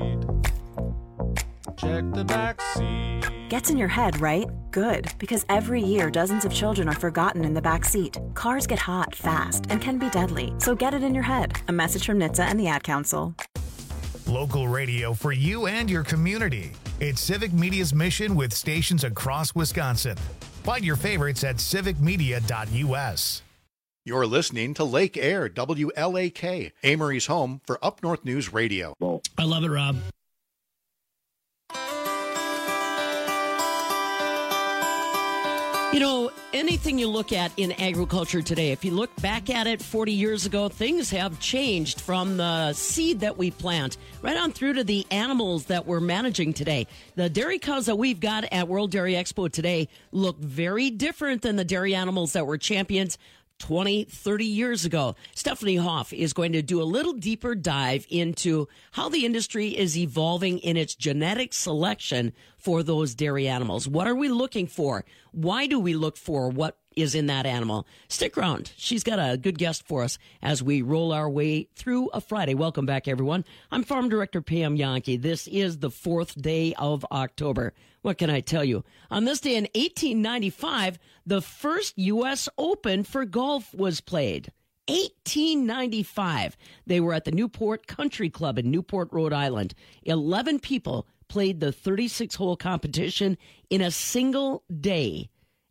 Check the back seat. Gets in your head, right? Good, because every year dozens of children are forgotten in the back seat. Cars get hot fast and can be deadly, so get it in your head. A message from N H T S A and the Ad Council. Local radio for you and your community. It's Civic Media's mission with stations across Wisconsin. Find your favorites at civic media dot u s. You're listening to Lake Air, W L A K, Amory's home for Up North News Radio. I love it, Rob. You know, anything you look at in agriculture today, if you look back at it forty years ago, things have changed from the seed that we plant right on through to the animals that we're managing today. The dairy cows that we've got at World Dairy Expo today look very different than the dairy animals that were champions twenty, thirty years ago. Stephanie Hoff is going to do a little deeper dive into how the industry is evolving in its genetic selection for those dairy animals. What are we looking for? Why do we look for what is in that animal? Stick around. She's got a good guest for us as we roll our way through a Friday. Welcome back, everyone. I'm Farm Director Pam Yankee. This is the fourth day of October. What can I tell you? On this day in eighteen ninety-five, the first U S Open for golf was played. eighteen ninety-five. They were at the Newport Country Club in Newport, Rhode Island. eleven people played the thirty-six hole competition in a single day.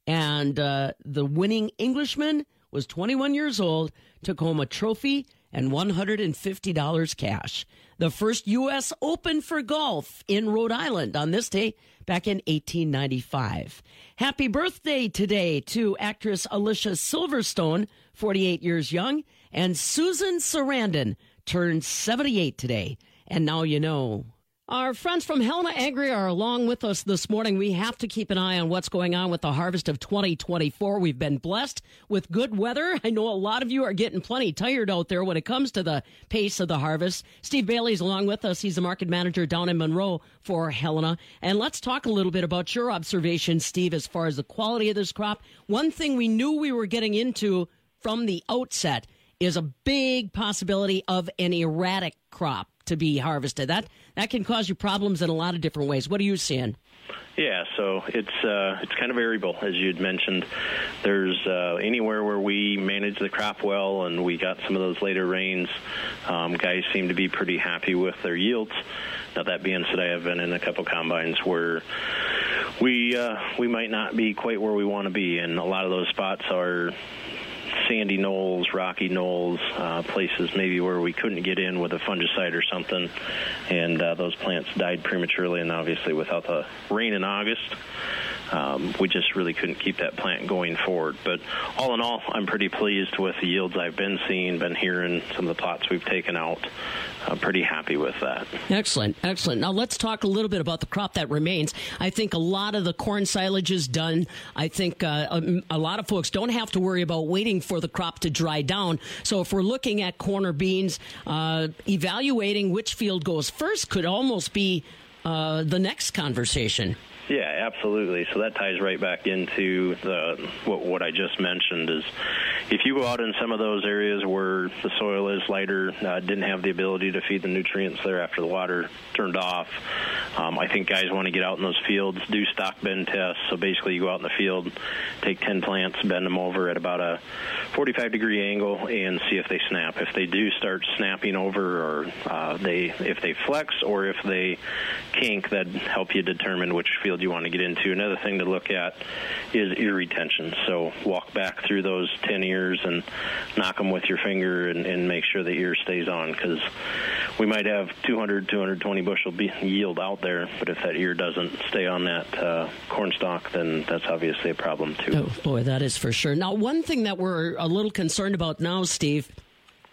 And uh, the winning Englishman was twenty-one years old, took home a trophy and one hundred fifty dollars cash. The first U S Open for golf in Rhode Island on this day back in eighteen ninety-five. Happy birthday today to actress Alicia Silverstone, forty-eight years young, and Susan Sarandon turned seventy-eight today. And now you know. Our friends from Helena Agri are along with us this morning. We have to keep an eye on what's going on with the harvest of twenty twenty-four. We've been blessed with good weather. I know a lot of you are getting plenty tired out there when it comes to the pace of the harvest. Steve Bailey's along with us. He's the market manager down in Monroe for Helena. And let's talk a little bit about your observations, Steve, as far as the quality of this crop. One thing we knew we were getting into from the outset is a big possibility of an erratic crop to be harvested. That that can cause you problems in a lot of different ways. What are you seeing? Yeah, so it's uh, it's kind of variable, as you'd mentioned. There's uh, anywhere where we manage the crop well and we got some of those later rains, um, guys seem to be pretty happy with their yields. Now, that being said, I have been in a couple combines where we uh, we might not be quite where we want to be, and a lot of those spots are sandy knolls, rocky knolls, uh, places maybe where we couldn't get in with a fungicide or something, and uh, those plants died prematurely, and obviously without the rain in August, um, we just really couldn't keep that plant going forward. But all in all, I'm pretty pleased with the yields I've been seeing, been hearing some of the plots we've taken out. I'm pretty happy with that. Excellent, excellent. Now let's talk a little bit about the crop that remains. I think a lot of the corn silage is done. I think uh, a, a lot of folks don't have to worry about waiting for the crop to dry down. So if we're looking at corn or beans, uh, evaluating which field goes first could almost be uh, the next conversation. Yeah, absolutely. So that ties right back into the what, what I just mentioned is if you go out in some of those areas where the soil is lighter, uh, didn't have the ability to feed the nutrients there after the water turned off, um, I think guys want to get out in those fields, do stock bend tests. So basically you go out in the field, take ten plants, bend them over at about a forty-five degree angle and see if they snap. If they do start snapping over, or uh, they if they flex or if they kink, that help you determine which field you want to get into. Another thing to look at is ear retention. So walk back through those ten ears and knock them with your finger and, and make sure the ear stays on, because we might have two hundred, two hundred twenty bushel yield out there, but if that ear doesn't stay on that uh, corn stalk, then that's obviously a problem too. Oh boy, that is for sure. Now, one thing that we're a little concerned about now, Steve,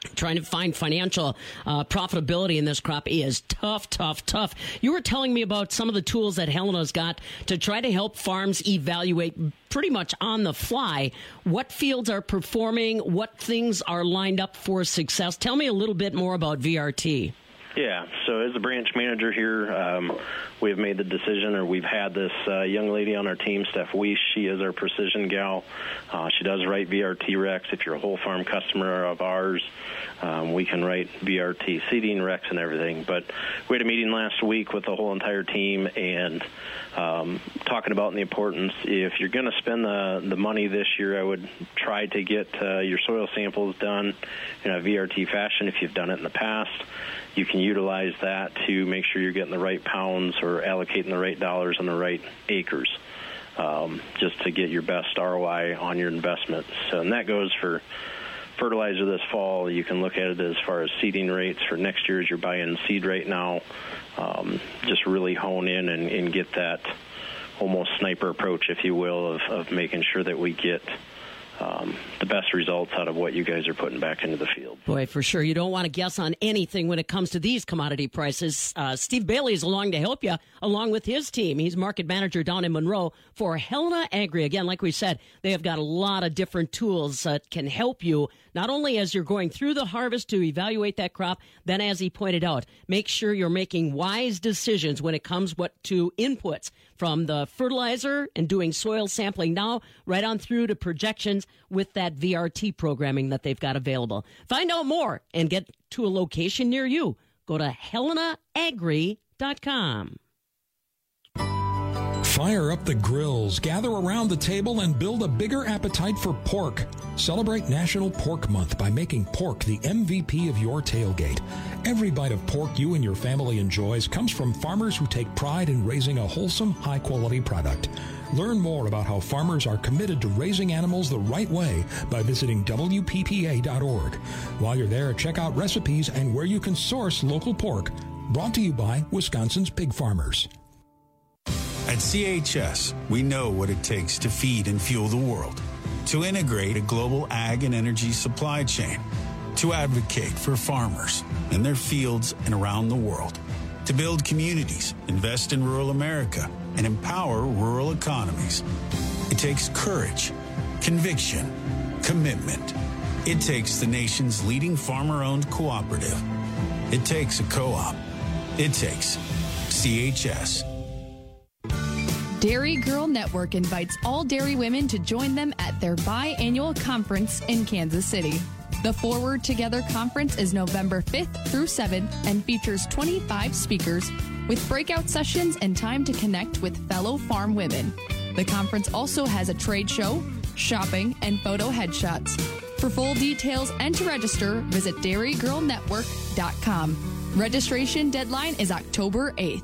Trying to find financial uh, profitability in this crop is tough, tough, tough. You were telling me about some of the tools that Helena's got to try to help farms evaluate pretty much on the fly what fields are performing, what things are lined up for success. Tell me a little bit more about V R T. Yeah, so as a branch manager here, um, we've made the decision, or we've had this uh, young lady on our team, Steph Weiss. She is our precision gal. Uh, she does write V R T recs. If you're a whole farm customer of ours, um, we can write V R T seeding recs and everything. But we had a meeting last week with the whole entire team and um, talking about the importance. If you're going to spend the, the money this year, I would try to get uh, your soil samples done in a V R T fashion if you've done it in the past. You can utilize that to make sure you're getting the right pounds or allocating the right dollars on the right acres, um, just to get your best R O I on your investment. So, and that goes for fertilizer this fall. You can look at it as far as seeding rates for next year as you're buying seed right now. Um, just really hone in and, and get that almost sniper approach, if you will, of, of making sure that we get Um, the best results out of what you guys are putting back into the field. Boy, for sure. You don't want to guess on anything when it comes to these commodity prices. Uh, Steve Bailey is along to help you, along with his team. He's market manager down in Monroe for Helena Agri. Again, like we said, they have got a lot of different tools that can help you, not only as you're going through the harvest to evaluate that crop, then as he pointed out, make sure you're making wise decisions when it comes what to inputs, from the fertilizer and doing soil sampling now right on through to projections with that V R T programming that they've got available. Find out more and get to a location near you. Go to helena agri dot com. Fire up the grills, gather around the table, and build a bigger appetite for pork. Celebrate National Pork Month by making pork the M V P of your tailgate. Every bite of pork you and your family enjoys comes from farmers who take pride in raising a wholesome, high-quality product. Learn more about how farmers are committed to raising animals the right way by visiting W P P A dot org. While you're there, check out recipes and where you can source local pork. Brought to you by Wisconsin's Pig Farmers. At C H S, we know what it takes to feed and fuel the world, to integrate a global ag and energy supply chain, to advocate for farmers in their fields and around the world, to build communities, invest in rural America, and empower rural economies. It takes courage, conviction, commitment. It takes the nation's leading farmer-owned cooperative. It takes a co-op. It takes C H S. Dairy Girl Network invites all dairy women to join them at their biannual conference in Kansas City. The Forward Together Conference is November fifth through seventh and features twenty-five speakers with breakout sessions and time to connect with fellow farm women. The conference also has a trade show, shopping, and photo headshots. For full details and to register, visit dairy girl network dot com. Registration deadline is October eighth.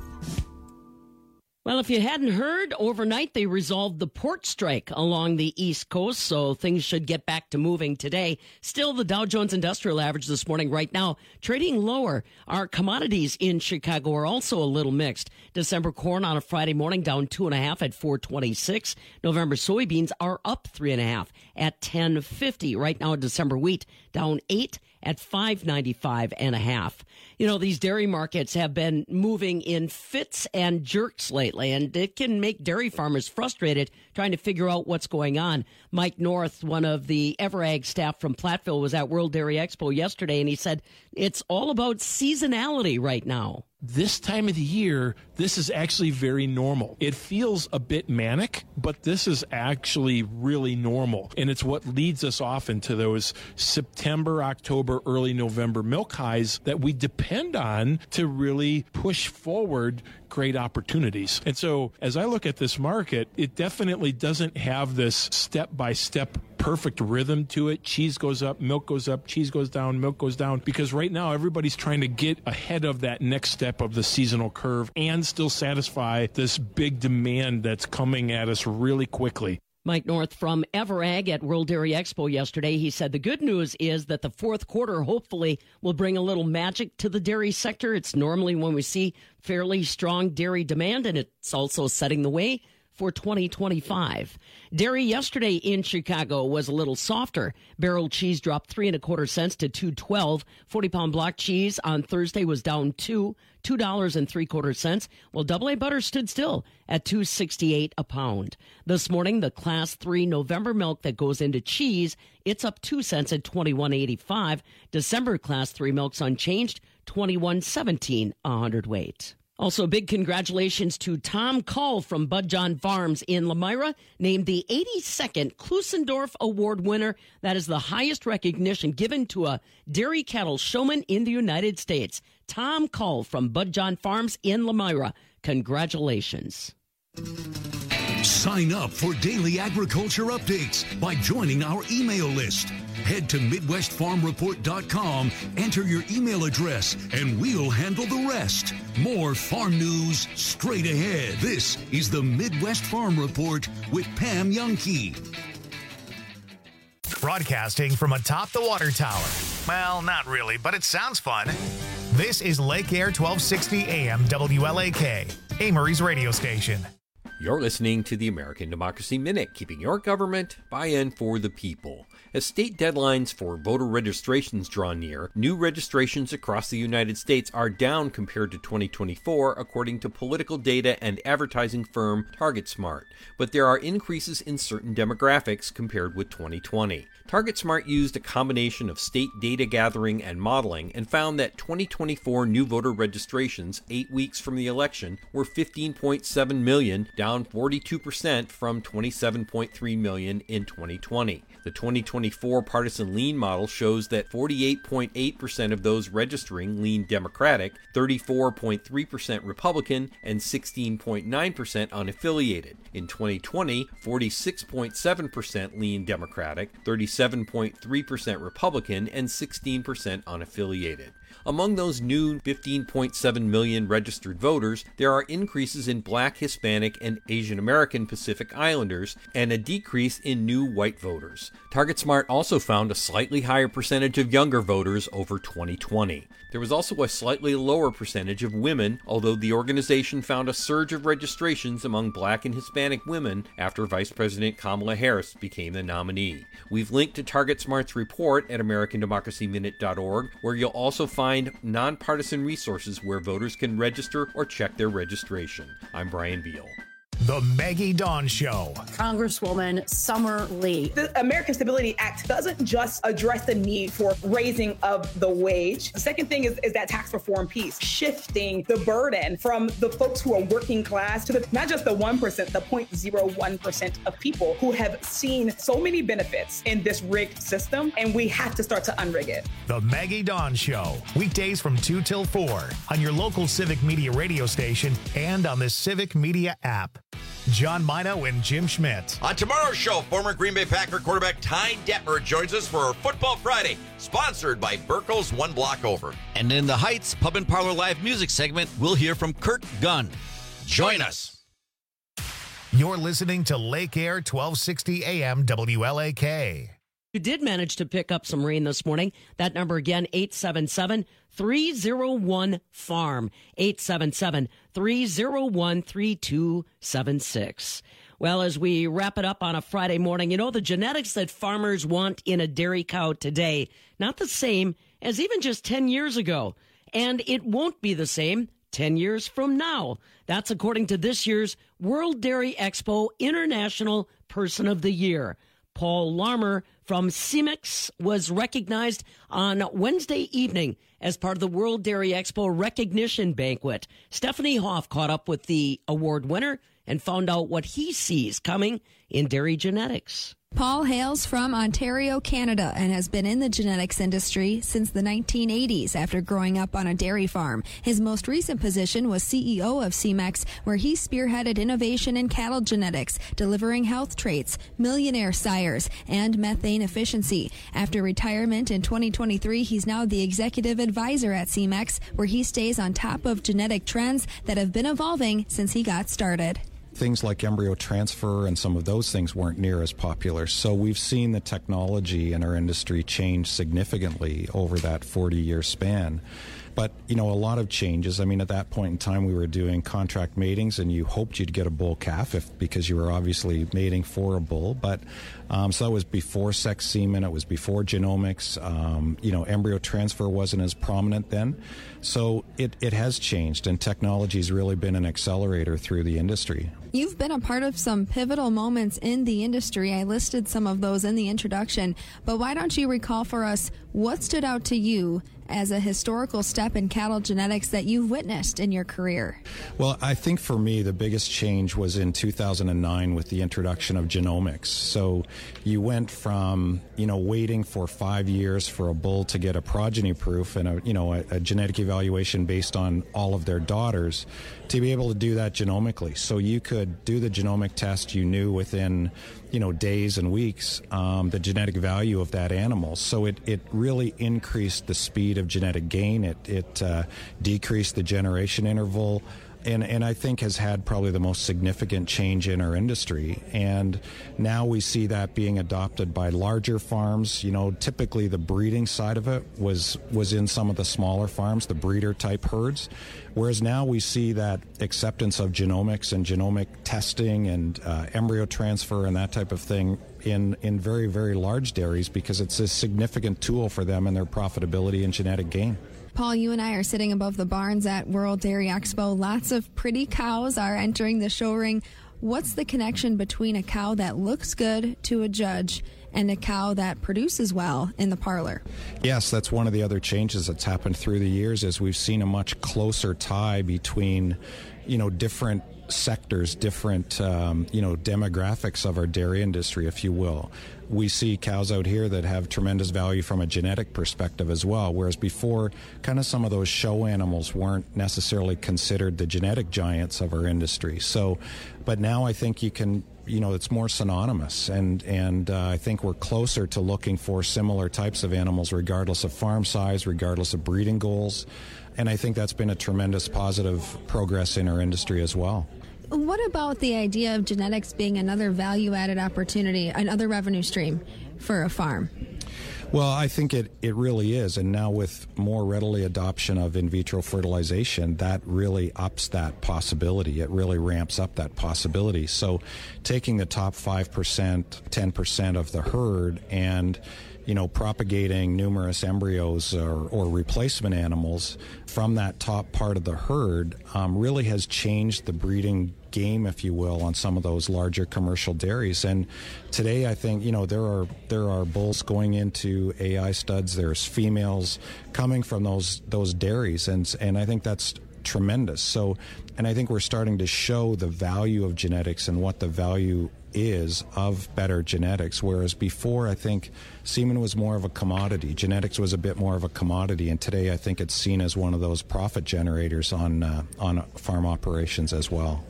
Well, if you hadn't heard, overnight they resolved the port strike along the East Coast, so things should get back to moving today. Still, the Dow Jones Industrial Average this morning right now trading lower. Our commodities in Chicago are also a little mixed. December corn on a Friday morning down two and a half at four twenty-six. November soybeans are up three and a half at ten fifty. Right now, December wheat down eight at five ninety-five and a half. You know, these dairy markets have been moving in fits and jerks lately, and it can make dairy farmers frustrated trying to figure out what's going on. Mike North, one of the Everag staff from Platteville, was at World Dairy Expo yesterday, and he said it's all about seasonality right now. This time of the year, this is actually very normal. It feels a bit manic, but this is actually really normal. And it's what leads us off into those September, October, early November milk highs that we depend on to really push forward great opportunities. And so as I look at this market, it definitely doesn't have this step-by-step perfect rhythm to it. Cheese goes up, milk goes up, cheese goes down, milk goes down, because right now everybody's trying to get ahead of that next step of the seasonal curve and still satisfy this big demand that's coming at us really quickly. Mike North from Everag at World Dairy Expo yesterday. He said the good news is that the fourth quarter hopefully will bring a little magic to the dairy sector. It's normally when we see fairly strong dairy demand, and it's also setting the way for twenty twenty-five. Dairy yesterday in Chicago was a little softer. Barrel cheese dropped three and a quarter cents to two twelve. forty pound block cheese on Thursday was down two, two dollars and three quarter cents. While double A butter stood still at two sixty-eight a pound. This morning, the Class three November milk that goes into cheese, it's up two cents at twenty-one eighty-five. December Class three milk's unchanged, twenty-one seventeen a hundredweight. Also, big congratulations to Tom Call from Bud John Farms in Lamira, named the eighty-second Klusendorf Award winner. That is the highest recognition given to a dairy cattle showman in the United States. Tom Call from Bud John Farms in Lamira. Congratulations. Sign up for daily agriculture updates by joining our email list. Head to Midwest Farm Report dot com, enter your email address, and we'll handle the rest. More farm news straight ahead. This is the Midwest Farm Report with Pam Youngkey. Broadcasting from atop the water tower. Well, not really, but it sounds fun. This is Lake Air twelve sixty A M W L A K, Amory's radio station. You're listening to the American Democracy Minute, keeping your government by and for the people. As state deadlines for voter registrations draw near, new registrations across the United States are down compared to twenty twenty-four, according to political data and advertising firm TargetSmart. But there are increases in certain demographics compared with twenty twenty. TargetSmart used a combination of state data gathering and modeling and found that twenty twenty-four new voter registrations, eight weeks from the election, were fifteen point seven million, down forty-two percent from twenty-seven point three million in twenty twenty. The twenty twenty-four partisan lean model shows that forty-eight point eight percent of those registering lean Democratic, thirty-four point three percent Republican, and sixteen point nine percent unaffiliated. In twenty twenty, forty-six point seven percent lean Democratic, thirty-seven point three percent Republican, and sixteen percent unaffiliated. Among those new fifteen point seven million registered voters, there are increases in Black, Hispanic, and Asian American Pacific Islanders, and a decrease in new white voters. TargetSmart also found a slightly higher percentage of younger voters over twenty twenty. There was also a slightly lower percentage of women, although the organization found a surge of registrations among Black and Hispanic women after Vice President Kamala Harris became the nominee. We've linked to TargetSmart's report at American Democracy Minute dot org, where you'll also find nonpartisan resources where voters can register or check their registration. I'm Brian Beal. The Maggie Dawn Show. Congresswoman Summer Lee. The American Stability Act doesn't just address the need for raising of the wage. The second thing is, is that tax reform piece, shifting the burden from the folks who are working class to the, not just the one percent, the zero point zero one percent of people who have seen so many benefits in this rigged system, and we have to start to unrig it. The Maggie Dawn Show. Weekdays from two till four on your local Civic Media radio station and on the Civic Media app. John Mino and Jim Schmidt. On tomorrow's show, former Green Bay Packer quarterback Ty Detmer joins us for Football Friday, sponsored by Burkle's One Block Over. And in the Heights Pub and Parlor Live music segment, we'll hear from Kurt Gunn. Join us. You're listening to Lake Air twelve sixty A M W L A K. You did manage to pick up some rain this morning. That number again, eight seven seven, three oh one, farm, eight seven seven, three oh one, three two seven six. Well, as we wrap it up on a Friday morning, you know, the genetics that farmers want in a dairy cow today, not the same as even just ten years ago. And it won't be the same ten years from now. That's according to this year's World Dairy Expo International Person of the Year. Paul Larmer from Cemex was recognized on Wednesday evening as part of the World Dairy Expo recognition banquet. Stephanie Hoff caught up with the award winner and found out what he sees coming in dairy genetics. Paul hails from Ontario, Canada, and has been in the genetics industry since the nineteen eighties after growing up on a dairy farm. His most recent position was C E O of Cemex, where he spearheaded innovation in cattle genetics, delivering health traits, millionaire sires, and methane efficiency. After retirement in twenty twenty-three, he's now the executive advisor at Cemex, where he stays on top of genetic trends that have been evolving since he got started. Things like embryo transfer and some of those things weren't near as popular. So we've seen the technology in our industry change significantly over that forty-year span. But, you know, a lot of changes. I mean, at that point in time, we were doing contract matings, and you hoped you'd get a bull calf if because you were obviously mating for a bull. But um, so that was before sex semen. It was before genomics. Um, you know, embryo transfer wasn't as prominent then. So it, it has changed, and technology has really been an accelerator through the industry. You've been a part of some pivotal moments in the industry. I listed some of those in the introduction, but why don't you recall for us what stood out to you as a historical step in cattle genetics that you've witnessed in your career? Well, I think for me, the biggest change was in two thousand nine with the introduction of genomics. So you went from, you know, waiting for five years for a bull to get a progeny proof and a, you know, a, a genetic evaluation based on all of their daughters to be able to do that genomically. So you could do the genomic test, you knew within, you know, days and weeks, um, the genetic value of that animal. So it, it really increased the speed of genetic gain. It, it uh, decreased the generation interval. And, and I think has had probably the most significant change in our industry. And now we see that being adopted by larger farms. You know, typically the breeding side of it was, was in some of the smaller farms, the breeder type herds. Whereas now we see that acceptance of genomics and genomic testing and uh, embryo transfer and that type of thing in, in very, very large dairies because it's a significant tool for them in their profitability and genetic gain. Paul, you and I are sitting above the barns at World Dairy Expo. Lots of pretty cows are entering the show ring. What's the connection between a cow that looks good to a judge and a cow that produces well in the parlor? Yes, that's one of the other changes that's happened through the years is we've seen a much closer tie between, you know, different sectors, different, um, you know, demographics of our dairy industry, if you will. We see cows out here that have tremendous value from a genetic perspective as well, whereas before, kind of some of those show animals weren't necessarily considered the genetic giants of our industry. So, but now I think you can, you know, it's more synonymous, and, and uh, I think we're closer to looking for similar types of animals regardless of farm size, regardless of breeding goals. And I think that's been a tremendous positive progress in our industry as well. What about the idea of genetics being another value-added opportunity, another revenue stream for a farm? Well, I think it, it really is. And now with more readily adoption of in vitro fertilization, that really ups that possibility. It really ramps up that possibility. So taking the top five percent, ten percent of the herd and you know, propagating numerous embryos or, or replacement animals from that top part of the herd um, really has changed the breeding game, if you will, on some of those larger commercial dairies. And today, I think, you know, there are there are bulls going into A I studs. There's females coming from those those dairies, and and I think that's tremendous. So, and I think we're starting to show the value of genetics and what the value is of better genetics, whereas before I think semen was more of a commodity. Genetics was a bit more of a commodity, and today I think it's seen as one of those profit generators on uh, on farm operations as well.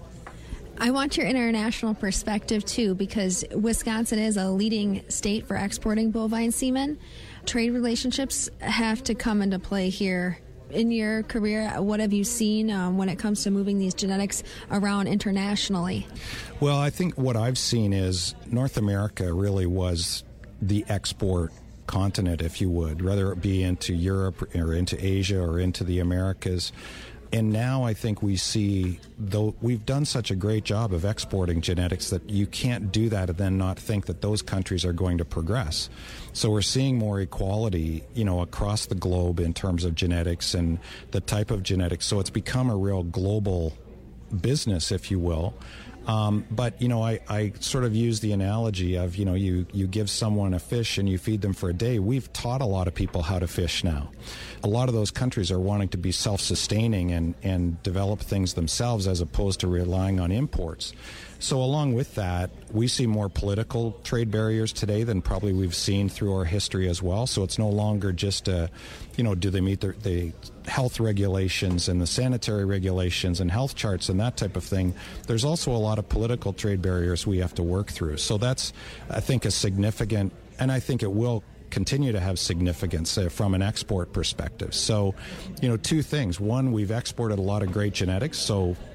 I want your international perspective too, because Wisconsin is a leading state for exporting bovine semen. Trade relationships have to come into play here. In your career, what have you seen um, when it comes to moving these genetics around internationally? Well, I think what I've seen is North America really was the export continent, if you would, whether it be into Europe or into Asia or into the Americas. And now I think we see, though we've done such a great job of exporting genetics, that you can't do that and then not think that those countries are going to progress. So we're seeing more equality, you know, across the globe in terms of genetics and the type of genetics. So it's become a real global business, if you will. Um, but, you know, I, I sort of use the analogy of, you know, you, you give someone a fish and you feed them for a day. We've taught a lot of people how to fish now. A lot of those countries are wanting to be self-sustaining and, and develop things themselves as opposed to relying on imports. So along with that, we see more political trade barriers today than probably we've seen through our history as well. So it's no longer just, a, you know, do they meet the, the health regulations and the sanitary regulations and health charts and that type of thing. There's also a lot of political trade barriers we have to work through. So that's, I think, a significant, and I think it will continue to have significance uh, from an export perspective. So, you know, two things. One, we've exported a lot of great genetics, so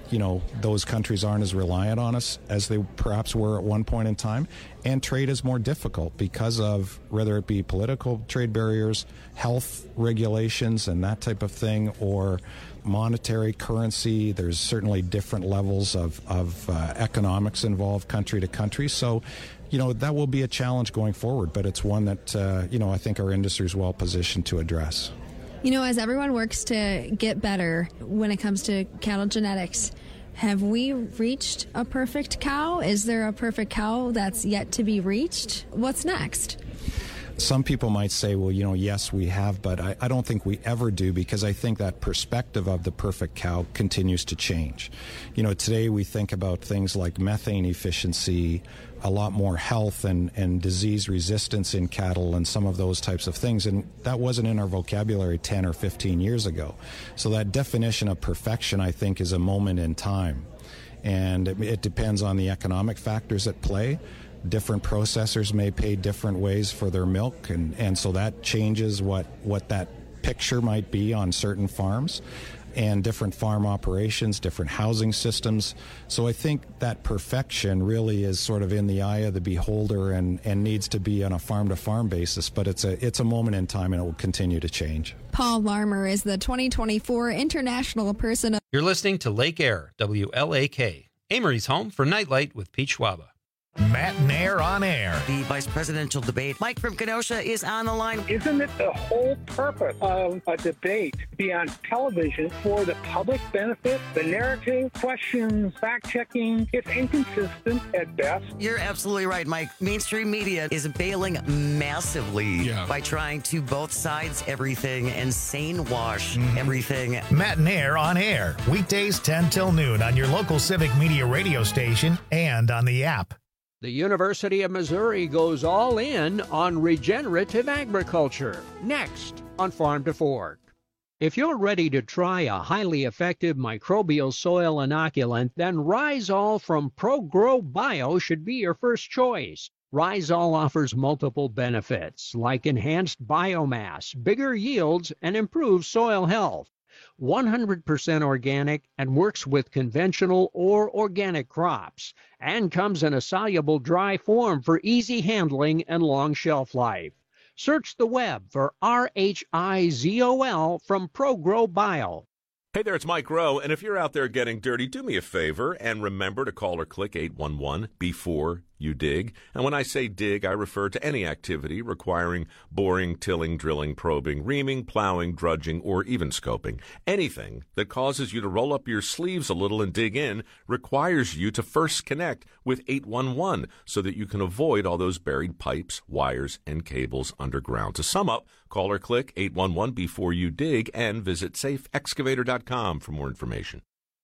you know, those countries aren't as reliant on us as they perhaps were at one point in time. And trade is more difficult because of whether it be political trade barriers, health regulations and that type of thing, or monetary currency. There's certainly different levels of, of uh, economics involved country to country. So, you know, that will be a challenge going forward, but it's one that, uh, you know, I think our industry is well positioned to address. You know, as everyone works to get better when it comes to cattle genetics, have we reached a perfect cow? Is there a perfect cow that's yet to be reached? What's next? Some people might say, well, you know, yes, we have, but I, I don't think we ever do, because I think that perspective of the perfect cow continues to change. You know, today we think about things like methane efficiency, a lot more health and, and disease resistance in cattle and some of those types of things. And that wasn't in our vocabulary ten or fifteen years ago. So that definition of perfection, I think, is a moment in time. And it, it depends on the economic factors at play. Different processors may pay different ways for their milk, and, and so that changes what, what that picture might be on certain farms, and different farm operations, different housing systems. So I think that perfection really is sort of in the eye of the beholder and, and needs to be on a farm-to-farm basis, but it's a, it's a moment in time, and it will continue to change. Paul Larmer is the twenty twenty-four International Person of... You're listening to Lake Air, W L A K, Amory's home for Nightlight with Pete Schwaba. Matt Nair on air. The vice presidential debate. Mike from Kenosha is on the line. Isn't it the whole purpose of a debate to be on television for the public benefit? The narrative, questions, fact-checking, it's inconsistent at best. You're absolutely right, Mike. Mainstream media is bailing massively yeah. by trying to both sides everything and sane wash mm-hmm. everything. Matt Nair on air. Weekdays ten till noon on your local Civic Media radio station and on the app. The University of Missouri goes all in on regenerative agriculture. Next on Farm to Fork. If you're ready to try a highly effective microbial soil inoculant, then Rhizol from ProGrow Bio should be your first choice. Rhizol offers multiple benefits like enhanced biomass, bigger yields, and improved soil health. one hundred percent organic and works with conventional or organic crops, and comes in a soluble dry form for easy handling and long shelf life. Search the web for R H I Z O L from ProGrow Bio. Hey there, it's Mike Rowe, and if you're out there getting dirty, do me a favor and remember to call or click eight one one before you dig. And when I say dig, I refer to any activity requiring boring, tilling, drilling, probing, reaming, plowing, drudging, or even scoping. Anything that causes you to roll up your sleeves a little and dig in requires you to first connect with eight one one so that you can avoid all those buried pipes, wires, and cables underground. To sum up, call or click eight one one before you dig and visit safe excavator dot com for more information.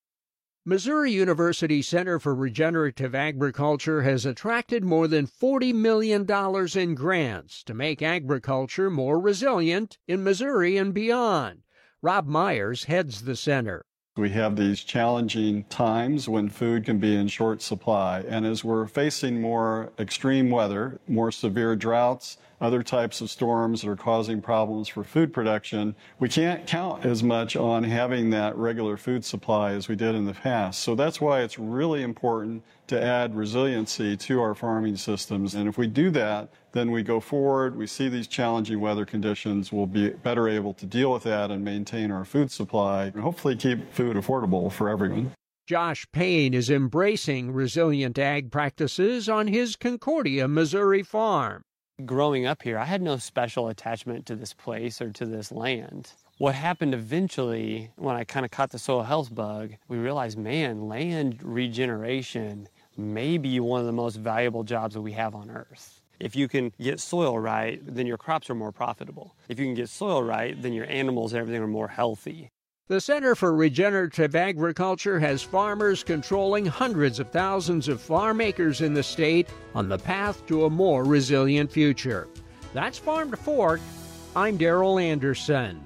Missouri University Center for Regenerative Agriculture has attracted more than forty million dollars in grants to make agriculture more resilient in Missouri and beyond. Rob Myers heads the center. We have these challenging times when food can be in short supply, and as we're facing more extreme weather, more severe droughts, other types of storms that are causing problems for food production, we can't count as much on having that regular food supply as we did in the past. So that's why it's really important to add resiliency to our farming systems. And if we do that, then we go forward, we see these challenging weather conditions, we'll be better able to deal with that and maintain our food supply and hopefully keep food affordable for everyone. Josh Payne is embracing resilient ag practices on his Concordia, Missouri farm. Growing up here, I had no special attachment to this place or to this land. What happened eventually, when I kind of caught the soil health bug, we realized, man, land regeneration may be one of the most valuable jobs that we have on earth. If you can get soil right, then your crops are more profitable. If you can get soil right, then your animals and everything are more healthy. The Center for Regenerative Agriculture has farmers controlling hundreds of thousands of farm acres in the state on the path to a more resilient future. That's Farm to Fork. I'm Darrell Anderson.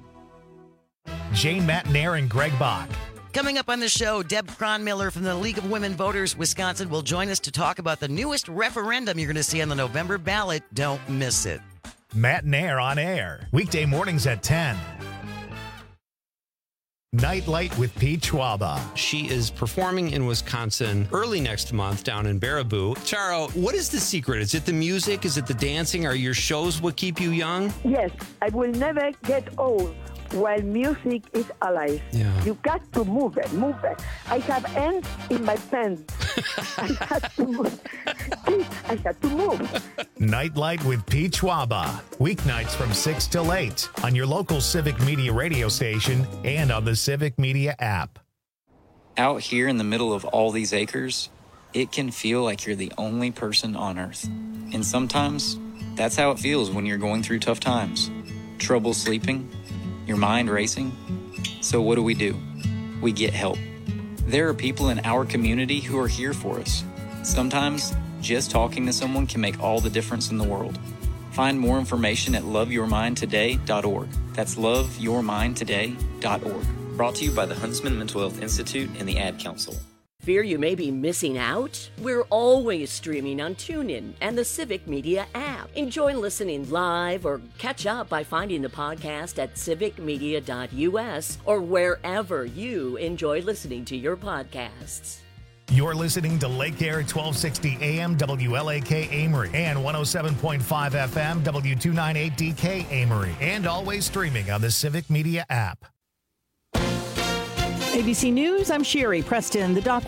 Jane Matt Nair and Greg Bach. Coming up on the show, Deb Cronmiller from the League of Women Voters Wisconsin will join us to talk about the newest referendum you're going to see on the November ballot. Don't miss it. Matt Nair on air. Weekday mornings at ten. Nightlight with Pete Schwaba. She is performing in Wisconsin early next month down in Baraboo. Charo, what is the secret? Is it the music? Is it the dancing? Are your shows what keep you young? Yes, I will never get old while music is alive. Yeah. You got to move it, move it. I have ants in my pants. I had to move. I had to move. Nightlight with Pete Schwaba. Weeknights from six till eight on your local Civic Media radio station and on the Civic Media app. Out here in the middle of all these acres, it can feel like you're the only person on Earth. And sometimes, that's how it feels when you're going through tough times. Trouble sleeping, your mind racing. So what do we do? We get help. There are people in our community who are here for us. Sometimes, just talking to someone can make all the difference in the world. Find more information at love your mind today dot org. That's love your mind today dot org. Brought to you by the Huntsman Mental Health Institute and the Ad Council. Fear you may be missing out? We're always streaming on TuneIn and the Civic Media app. Enjoy listening live or catch up by finding the podcast at civic media dot u s or wherever you enjoy listening to your podcasts. You're listening to Lake Air twelve sixty A M W L A K Amory and one oh seven point five F M W two ninety-eight D K Amory, and always streaming on the Civic Media app. A B C News, I'm Sherry Preston. The doc